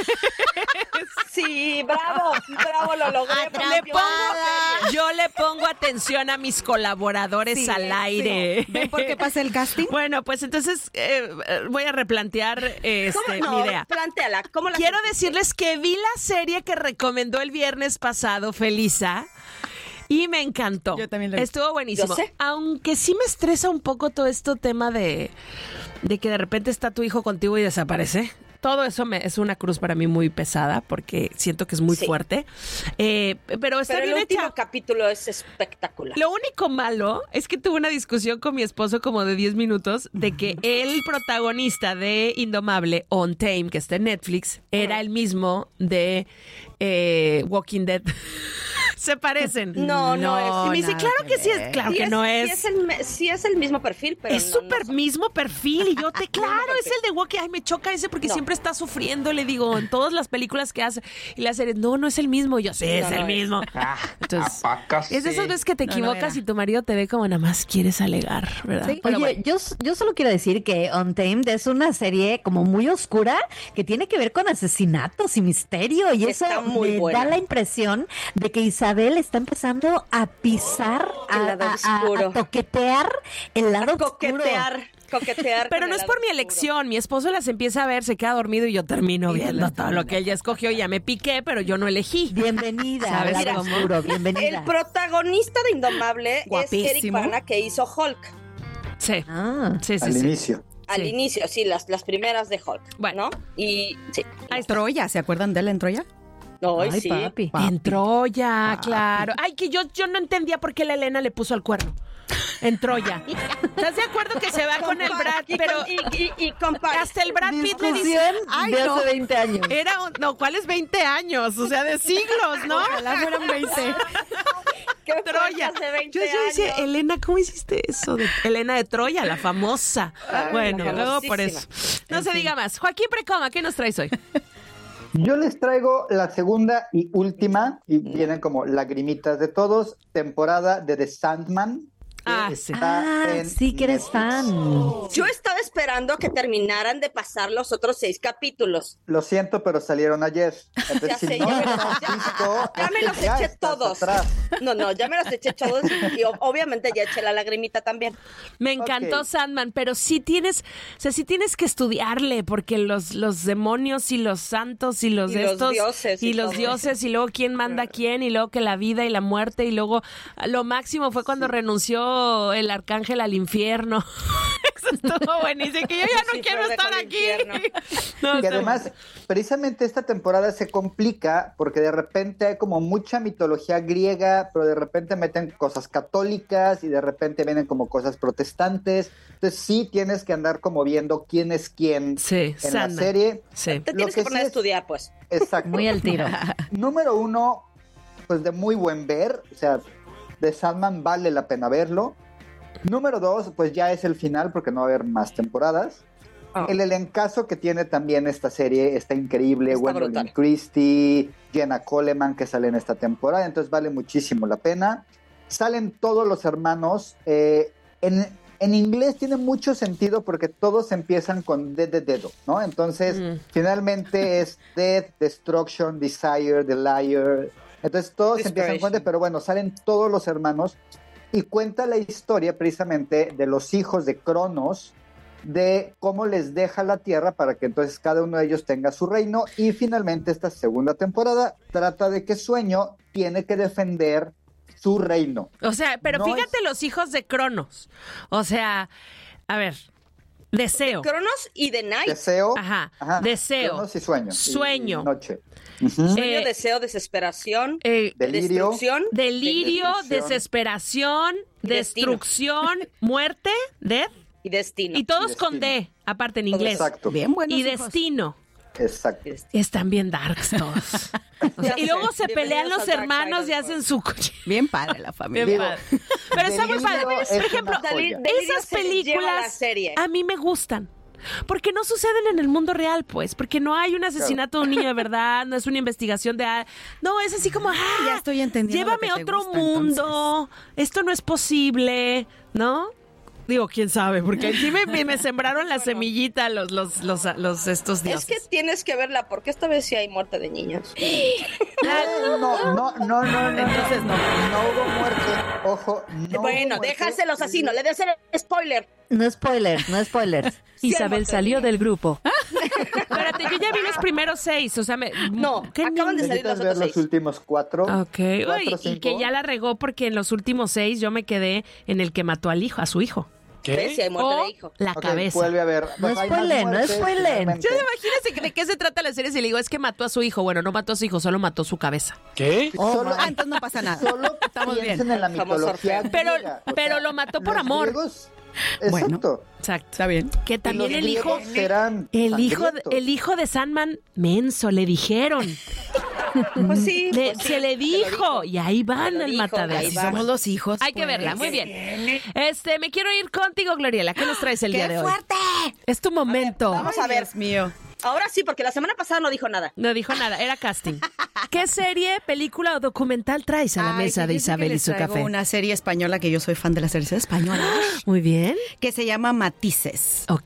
Sí, bravo, lo logré. Yo le pongo atención a mis colaboradores Sí, al aire. ¿Ven por qué pasa el casting? Bueno, pues entonces voy a replantear mi idea. Plantéala. ¿Cómo la Quiero sentiste? decirles que vi la serie que recomendó el viernes pasado, Felisa, y me encantó. Yo también la vi. Estuvo buenísimo. Yo sé. Aunque sí me estresa un poco todo este tema de que de repente está tu hijo contigo y desaparece. Todo eso es una cruz para mí muy pesada porque siento que es muy Sí. fuerte. Pero está Pero el bien último hecha. capítulo es espectacular. Lo único malo es que tuve una discusión con mi esposo como de 10 minutos de que el protagonista de Indomable, Untamed, que está en Netflix, era el mismo de Walking Dead. Se parecen. No es. Y me dice, nada claro que que sí es, ver. claro Sí que no es. Sí es el mismo perfil, pero Es no súper son. mismo perfil y yo claro, es perfil. el de Walking. Ay, me choca ese porque No. siempre está sufriendo, le digo, en todas las películas que hace. Y la serie, no es el mismo. Y yo, sí, es No, el no es. mismo. Entonces, Apacas, es de esas sí. veces que te No, equivocas era. y tu marido te ve como nada más quieres alegar, ¿verdad? Sí. Pero Oye, bueno. yo solo quiero decir que Untamed es una serie como muy oscura que tiene que ver con asesinatos y misterio y Está eso muy me buena. da la impresión de que Isabel está empezando a pisar, El lado oscuro. a toquetear el lado oscuro. Coquetear. Pero con no el es por lado mi oscuro. elección. Mi esposo las empieza a ver, se queda dormido y yo termino viendo todo lo que él ya escogió. Ya me piqué, pero yo no elegí. Bienvenida, ¿Sabes al lado cómo? oscuro, bienvenida. El protagonista de Indomable es Eric Guapísimo. Bana, que hizo Hulk. Sí. Ah. Sí. Al inicio. Al Sí. inicio, sí, las primeras de Hulk. Bueno. ¿no? Y sí. Troya, ¿se acuerdan de él en Troya? No, Ay, sí. papi. Entró ya, claro. Ay, que yo no entendía por qué la Elena le puso el cuerno. En Troya. ¿Estás de acuerdo que se va con el Brad? Pero Y con Paris. hasta el Brad Pitt le dice... Discusión Ay, de no. hace 20 años. Era no, ¿cuáles 20 años? O sea, de siglos, ¿no? Ojalá fueran 20. ¿Qué fue Troya. hace 20 Yo decía, años? Elena, ¿cómo hiciste eso? Elena de Troya, la famosa. Bueno, la luego por eso. famosísima. No se diga más. Joaquín Precoma, ¿qué nos traes hoy? Yo les traigo la segunda y última, y vienen como lagrimitas de todos, temporada de The Sandman. Sí. Sí que eres fan. Yo estaba esperando que terminaran de pasar los otros 6 capítulos. Lo siento, pero salieron ayer. Entonces, Ya si sé, no ya me los los- has visto, Ya es me que los ya eché estás todos. atrás. No, ya me los eché todos y obviamente ya eché la lagrimita también. Me encantó Sandman, pero sí tienes que estudiarle, porque los demonios y los santos y los Y de los estos dioses y y los todo. dioses y luego quién manda a quién y luego que la vida y la muerte y luego lo máximo fue cuando renunció el arcángel al infierno. Eso estuvo buenísimo, que yo ya no quiero estar aquí. No, Y está además, precisamente esta temporada se complica porque de repente hay como mucha mitología griega, pero de repente meten cosas católicas y de repente vienen como cosas protestantes. Entonces sí tienes que andar como viendo quién es quién en la Sandman. serie. Sí. Te tienes que poner a estudiar, pues. Exacto. Muy al tiro. Número 1, pues de muy buen ver. O sea, de Sandman vale la pena verlo. Número 2, pues ya es el final porque no va a haber más temporadas. El elencazo que tiene también esta serie está increíble. Está Gwendolyn brutal. Christie, Jenna Coleman que sale en esta temporada, entonces vale muchísimo la pena. Salen todos los hermanos. En inglés tiene mucho sentido porque todos empiezan con D de dedo, ¿no? Entonces, finalmente es Death, Destruction, Desire, The Liar. Entonces todos empiezan con D, pero bueno, salen todos los hermanos y cuenta la historia precisamente de los hijos de Cronos, de cómo les deja la tierra para que entonces cada uno de ellos tenga su reino, y finalmente esta segunda temporada trata de que Sueño tiene que defender su reino. O sea, pero No fíjate los hijos de Cronos. O sea, a ver, Deseo. Cronos y de Night. Deseo. Ajá. Ajá, Deseo. Cronos y Sueño. Sueño. Y noche. Sueño, deseo, desesperación, Delirio. destrucción. Delirio, Destrucción. desesperación, Y destino. destrucción, muerte, death. Y destino. Y todos Y con D, aparte en inglés. Exacto. Bien buenos Y hijos. destino. Exacto. Están bien darks todos. O sea, y luego se pelean los hermanos y hacen su coche. Bien padre la familia. Bien padre. Pero está muy padre. Delirio es Por una ejemplo, joya. Delirio esas se lleva la películas serie. a mí me gustan. Porque no suceden en el mundo real, pues. Porque no hay un asesinato de un niño de verdad, no es una investigación de... No, es así como, Ya estoy entendiendo llévame lo a que te otro gusta, mundo, esto no es posible, ¿no? Digo, quién sabe, porque sí me sembraron la semillita estos dioses. Es que tienes que verla porque esta vez sí hay muerte de niños. No. Entonces no. No hubo muerte. Ojo, no Bueno, hubo muerte. déjaselos así, no le des el spoiler. No spoilers, no spoilers. Isabel salió del grupo. Espérate, yo ya vi los primeros 6, o sea, No, ¿qué acaban de salir Necesitas los ver otros los 6. últimos 4. Ok, Uy, 4, y que 5. ya la regó porque en los últimos 6 yo me quedé en el que mató al hijo, a su hijo. ¿Ves? Si hay muerte O de hijo. la Ok, cabeza. vuelve a ver. No Hay más spoilen, no muertes, spoilen. finalmente. Yo imagínese de qué se trata la serie si le digo es que mató a su hijo. Bueno, no mató a su hijo, solo mató su cabeza. ¿Qué? Solo, Entonces no pasa nada. solo Estamos bien. piensen en la Famoso mitología Orfeo. griega. O Pero sea, lo mató por los amor. griegos- Bueno. Exacto. Exacto. Está bien. Que también Y los el hijo, griegos eran el sangrientos. hijo de Sandman, menso, le dijeron. Pues sí. Le- pues sí, se le te lo dijo, y ahí van Te lo el dijo, matadero. ahí Si va. somos los hijos. Hay que pues. verla, muy bien. Me quiero ir contigo, Gloriela. ¿Qué nos traes el día de hoy? fuerte! Es tu momento. Vamos a ver. Dios mío. Ahora sí, porque la semana pasada no dijo nada. No dijo nada, era casting. ¿Qué serie, película o documental traes a la Ay, mesa de fíjense que Isabel y les su traigo café? una serie española que yo soy fan de las series españolas. Muy bien. Que se llama Matices. Ok.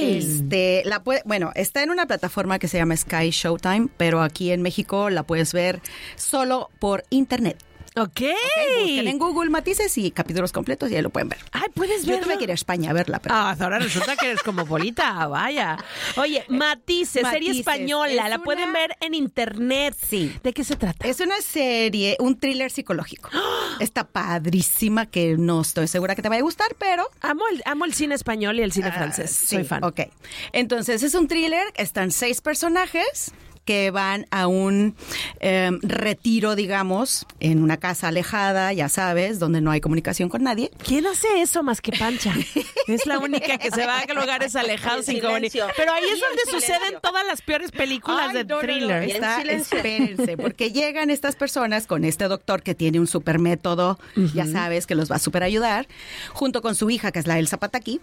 Bueno, está en una plataforma que se llama Sky Showtime, pero aquí en México la puedes ver solo por internet. Ok. Busquen en Google Matices y capítulos completos y ahí lo pueden ver. Ay, puedes Yo verlo. tuve que ir a España a verla, pero... Ah, ahora resulta que eres como Polita, vaya. Oye, Matices, serie Matices, española, es la pueden una- ver en internet. Sí. ¿De qué se trata? Es una serie, un thriller psicológico. Está padrísima, que no estoy segura que te vaya a gustar, pero... Amo el cine español y el cine francés. Sí, Soy fan. Ok. Entonces, es un thriller, están 6 personajes que van a un retiro, digamos, en una casa alejada, ya sabes, donde no hay comunicación con nadie. ¿Quién hace eso más que Pancha? Es la única que se va a lugares alejados sin comunicación. Pero ahí es donde suceden todas las peores películas de thriller. Espérense, porque llegan estas personas con este doctor que tiene un super método, ya sabes, que los va a super ayudar, junto con su hija, que es la Elsa Pataky.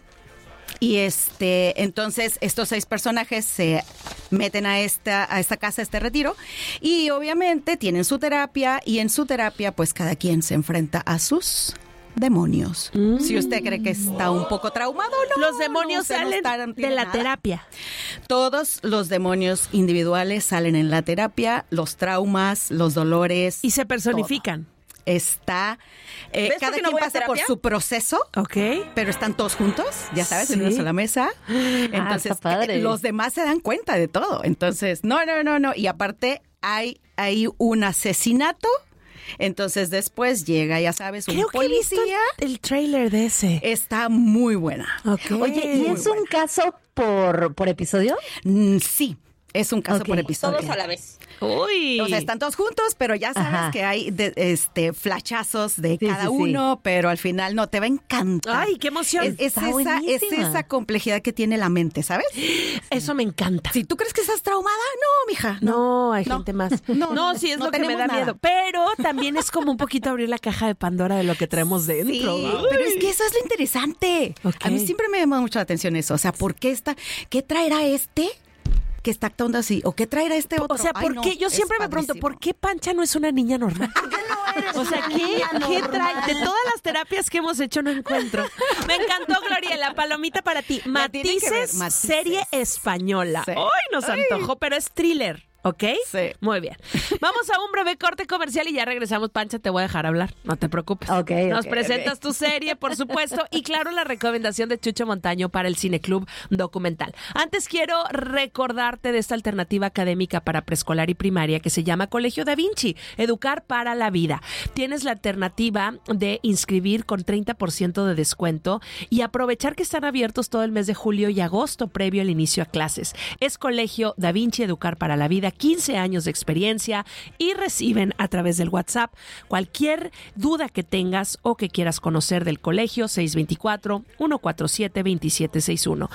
Y entonces estos 6 personajes se meten a esta casa, a este retiro, y obviamente tienen su terapia, y en su terapia pues cada quien se enfrenta a sus demonios. Si usted cree que está un poco traumado, no. Los demonios salen de la terapia. Todos los demonios individuales salen en la terapia, los traumas, los dolores. Y se personifican. Todo. Cada quien pasa por su proceso, pero están todos juntos, ya sabes, en una sola mesa. Entonces, los demás se dan cuenta de todo. Entonces, no. Y aparte, hay un asesinato. Entonces, después llega, ya sabes, un policía. El tráiler de ese. Está muy buena. Oye, ¿y es un caso por episodio? Sí. Es un caso por episodio. Todos a la vez. Uy. O sea, están todos juntos, pero ya sabes que hay flashazos de cada uno, pero al final no, te va a encantar. Ay, qué emoción. Es esa complejidad que tiene la mente, ¿sabes? Eso me encanta. Si tú crees que estás traumada, no, mija. No, hay gente más. No, sí, es lo que me da miedo. Pero también es como un poquito abrir la caja de Pandora de lo que traemos dentro. Sí, pero es que eso es lo interesante. A mí siempre me llama mucho la atención eso. O sea, ¿por qué qué traerá que está actuando así? ¿O qué traerá este otro? O sea, ¿por qué? Yo siempre me pregunto, ¿por qué Pancha no es una niña normal? O sea, ¿qué trae? De todas las terapias que hemos hecho no encuentro. Me encantó, Gloriela. Palomita para ti. Matices, serie española. Hoy nos antojó, pero es thriller. ¿Ok? Sí. Muy bien. Vamos a un breve corte comercial y ya regresamos. Pancha, te voy a dejar hablar. No te preocupes. Nos presentas tu serie, por supuesto. Y claro, la recomendación de Chucho Montaño para el Cineclub Documental. Antes quiero recordarte de esta alternativa académica para preescolar y primaria que se llama Colegio Da Vinci, Educar para la Vida. Tienes la alternativa de inscribir con 30% de descuento y aprovechar que están abiertos todo el mes de julio y agosto previo al inicio a clases. Es Colegio Da Vinci, Educar para la Vida, 15 años de experiencia, y reciben a través del WhatsApp cualquier duda que tengas o que quieras conocer del colegio. 624-147-2761.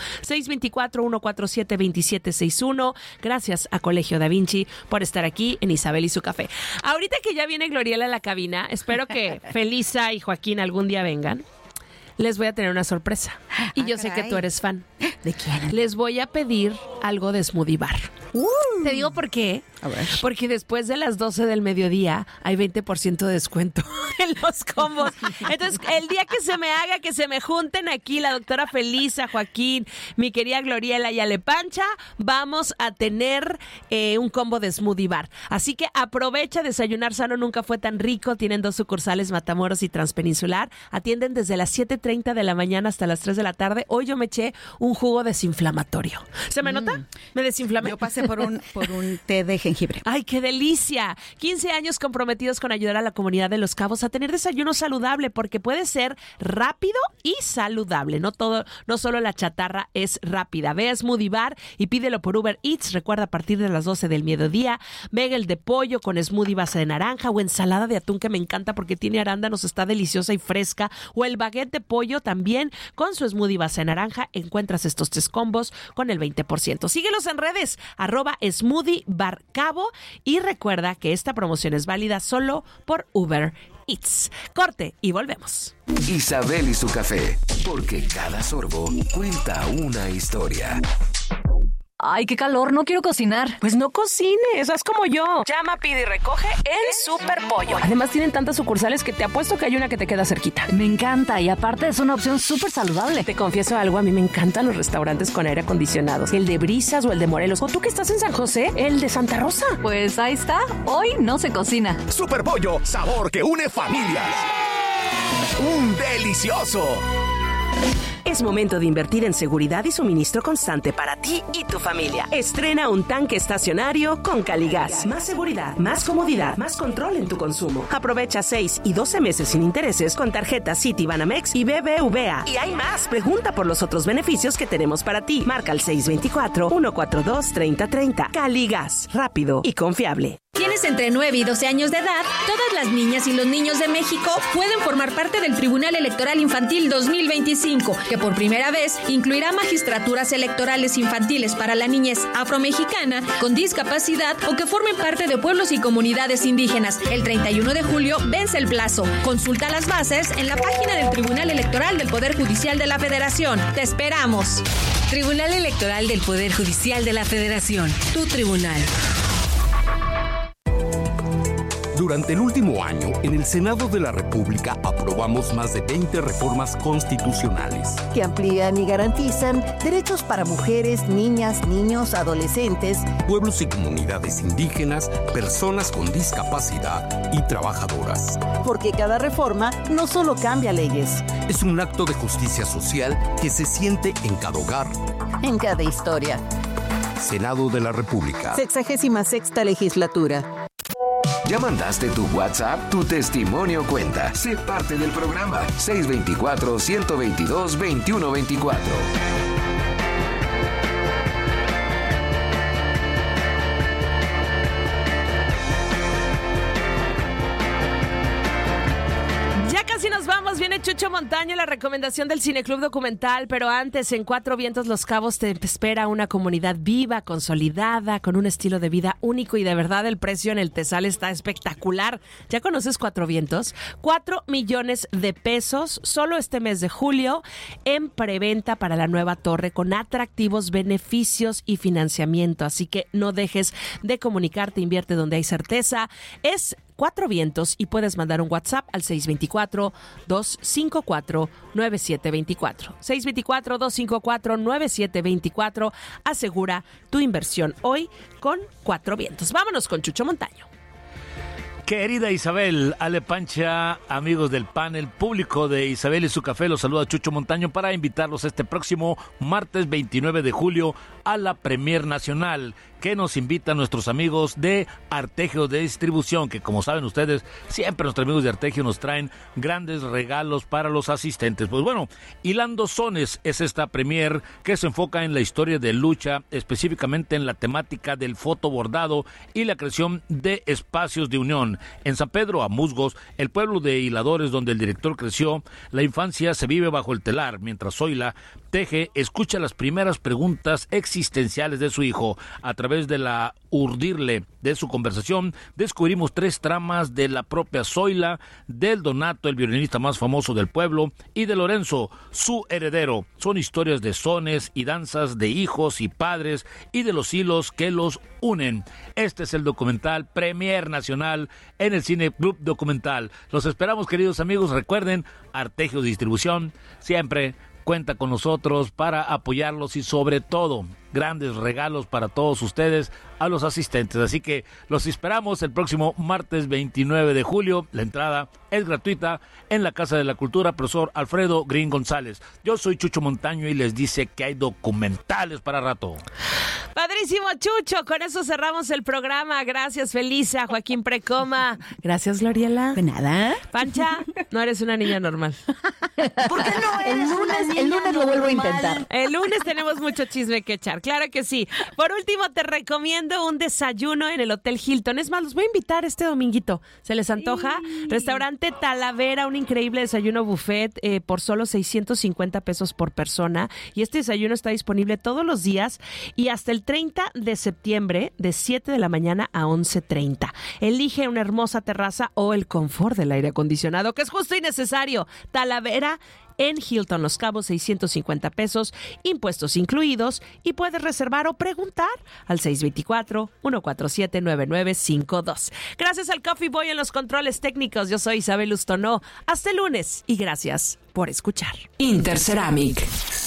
624-147-2761. Gracias a Colegio Da Vinci por estar aquí en Isabel y su café. Ahorita que ya viene Gloriela a la cabina, espero que Felisa y Joaquín algún día vengan. Les voy a tener una sorpresa. Y yo sé que tú eres fan. ¿De quién? Les voy a pedir algo de Smoothie Bar. Te digo por qué. A ver. Porque después de las 12 del mediodía hay 20% de descuento en los combos. Entonces, el día que se me haga, que se me junten aquí la doctora Felisa, Joaquín, mi querida Gloriela y Ale Pancha, vamos a tener un combo de Smoothie Bar. Así que aprovecha, desayunar sano nunca fue tan rico. Tienen 2 sucursales, Matamoros y Transpeninsular. Atienden desde las 7:30 de la mañana hasta las 3 de la tarde. Hoy yo me eché un jugo desinflamatorio. ¿Se me nota? Me desinflamé. Yo pasé por un té de jengibre. ¡Ay, qué delicia! 15 años comprometidos con ayudar a la comunidad de Los Cabos a tener desayuno saludable, porque puede ser rápido y saludable. No solo la chatarra es rápida. Ve a Smoothie Bar y pídelo por Uber Eats. Recuerda, a partir de las 12 del mediodía, bagel de pollo con smoothie base de naranja o ensalada de atún, que me encanta porque tiene arándanos, está deliciosa y fresca. O el baguette de pollo también con su smoothie base de naranja. Encuentras estos 3 combos con el 20%. Síguelos en redes, @Smoothie Bar Cabo, y recuerda que esta promoción es válida solo por Uber Eats. Corte y volvemos. Isabel y su café, porque cada sorbo cuenta una historia. Ay, qué calor, no quiero cocinar. Pues no cocines, haz como yo. Llama, pide y recoge en Superpollo. Además tienen tantas sucursales que te apuesto que hay una que te queda cerquita. Me encanta, y aparte es una opción súper saludable. Te confieso algo, a mí me encantan los restaurantes con aire acondicionado. El de Brisas o el de Morelos. O tú que estás en San José, el de Santa Rosa. Pues ahí está, hoy no se cocina. Superpollo, sabor que une familias. ¡Un delicioso! Es momento de invertir en seguridad y suministro constante para ti y tu familia. Estrena un tanque estacionario con Caligas. Más seguridad, más comodidad, más control en tu consumo. Aprovecha 6 y 12 meses sin intereses con tarjetas Citibanamex y BBVA. Y hay más. Pregunta por los otros beneficios que tenemos para ti. Marca al 624-142-3030. Caligas, rápido y confiable. Tienes entre 9 y 12 años de edad, todas las niñas y los niños de México pueden formar parte del Tribunal Electoral Infantil 2025, que por primera vez incluirá magistraturas electorales infantiles para la niñez afromexicana con discapacidad o que formen parte de pueblos y comunidades indígenas. El 31 de julio vence el plazo. Consulta las bases en la página del Tribunal Electoral del Poder Judicial de la Federación. ¡Te esperamos! Tribunal Electoral del Poder Judicial de la Federación. Tu tribunal. Durante el último año, en el Senado de la República aprobamos más de 20 reformas constitucionales que amplían y garantizan derechos para mujeres, niñas, niños, adolescentes, pueblos y comunidades indígenas, personas con discapacidad y trabajadoras. Porque cada reforma no solo cambia leyes, es un acto de justicia social que se siente en cada hogar, en cada historia. Senado de la República. 66ª legislatura. ¿Ya mandaste tu WhatsApp? Tu testimonio cuenta. Sé parte del programa. 624-122-2124. Casi nos vamos, viene Chucho Montaño, la recomendación del Cineclub Documental, pero antes en Cuatro Vientos Los Cabos te espera una comunidad viva, consolidada, con un estilo de vida único y de verdad el precio en el Tesal está espectacular. ¿Ya conoces Cuatro Vientos? 4 millones de pesos solo este mes de julio en preventa para la nueva torre con atractivos beneficios y financiamiento, así que no dejes de comunicarte, invierte donde hay certeza. Es Cuatro Vientos y puedes mandar un WhatsApp al 624-254-9724. 624-254-9724. Asegura tu inversión hoy con Cuatro Vientos. Vámonos con Chucho Montaño. Querida Isabel, Ale Pancha, amigos del panel público de Isabel y su café, los saluda Chucho Montaño para invitarlos este próximo martes 29 de julio a la Premier Nacional, que nos invitan nuestros amigos de Artegio de Distribución, que como saben ustedes, siempre nuestros amigos de Artegio nos traen grandes regalos para los asistentes. Pues bueno, Hilando Sones es esta premier que se enfoca en la historia de lucha, específicamente en la temática del fotobordado y la creación de espacios de unión. En San Pedro Amusgos, el pueblo de hiladores donde el director creció, la infancia se vive bajo el telar, mientras Zoila teje, escucha las primeras preguntas existenciales de su hijo. A través de la urdirle de su conversación, descubrimos 3 tramas de la propia Zoila, del Donato, el violinista más famoso del pueblo, y de Lorenzo, su heredero. Son historias de sones y danzas de hijos y padres y de los hilos que los unen. Este es el documental Premier Nacional en el Cineclub Documental. Los esperamos, queridos amigos. Recuerden, Artegio Distribución siempre cuenta con nosotros para apoyarlos y sobre todo grandes regalos para todos ustedes, a los asistentes. Así que los esperamos el próximo martes 29 de julio. La entrada es gratuita en la Casa de la Cultura, profesor Alfredo Green González. Yo soy Chucho Montaño y les dice que hay documentales para rato. Padrísimo, Chucho. Con eso cerramos el programa. Gracias, Felisa, Joaquín Precoma. Gracias, Gloriela. De nada. Pancha, no eres una niña normal. ¿Por qué no eres el lunes lo vuelvo a intentar. El lunes tenemos mucho chisme que echar. Claro que sí. Por último, te recomiendo un desayuno en el Hotel Hilton. Es más, los voy a invitar este dominguito. ¿Se les antoja? Sí. Restaurante Talavera, un increíble desayuno buffet por solo 650 pesos por persona. Y este desayuno está disponible todos los días y hasta el 30 de septiembre de 7 de la mañana a 11:30. Elige una hermosa terraza o el confort del aire acondicionado, que es justo y necesario. Talavera en Hilton Los Cabos, 650 pesos, impuestos incluidos, y puedes reservar o preguntar al 624-147-9952. Gracias al Coffee Boy en los controles técnicos. Yo soy Isabel Ustonó. Hasta el lunes y gracias por escuchar. Interceramic.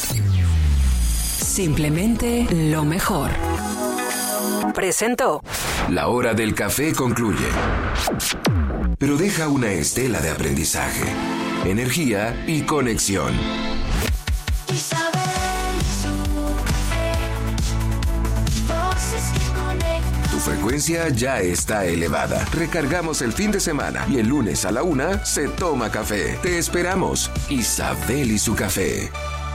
Simplemente lo mejor. Presentó. La hora del café concluye, pero deja una estela de aprendizaje, energía y conexión. Isabel y su café. Voces que conectan. Tu frecuencia ya está elevada. Recargamos el fin de semana y el lunes a la 1 se toma café. Te esperamos. Isabel y su café.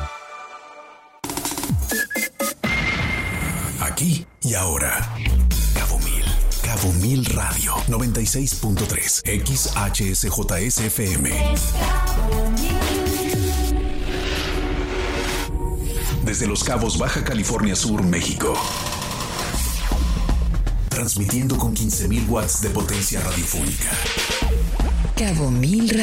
Aquí y ahora. Cabo Mil Radio 96.3 XHSJSFM. Desde Los Cabos, Baja California Sur, México. Transmitiendo con 15,000 watts de potencia radiofónica. Cabo Mil Radio.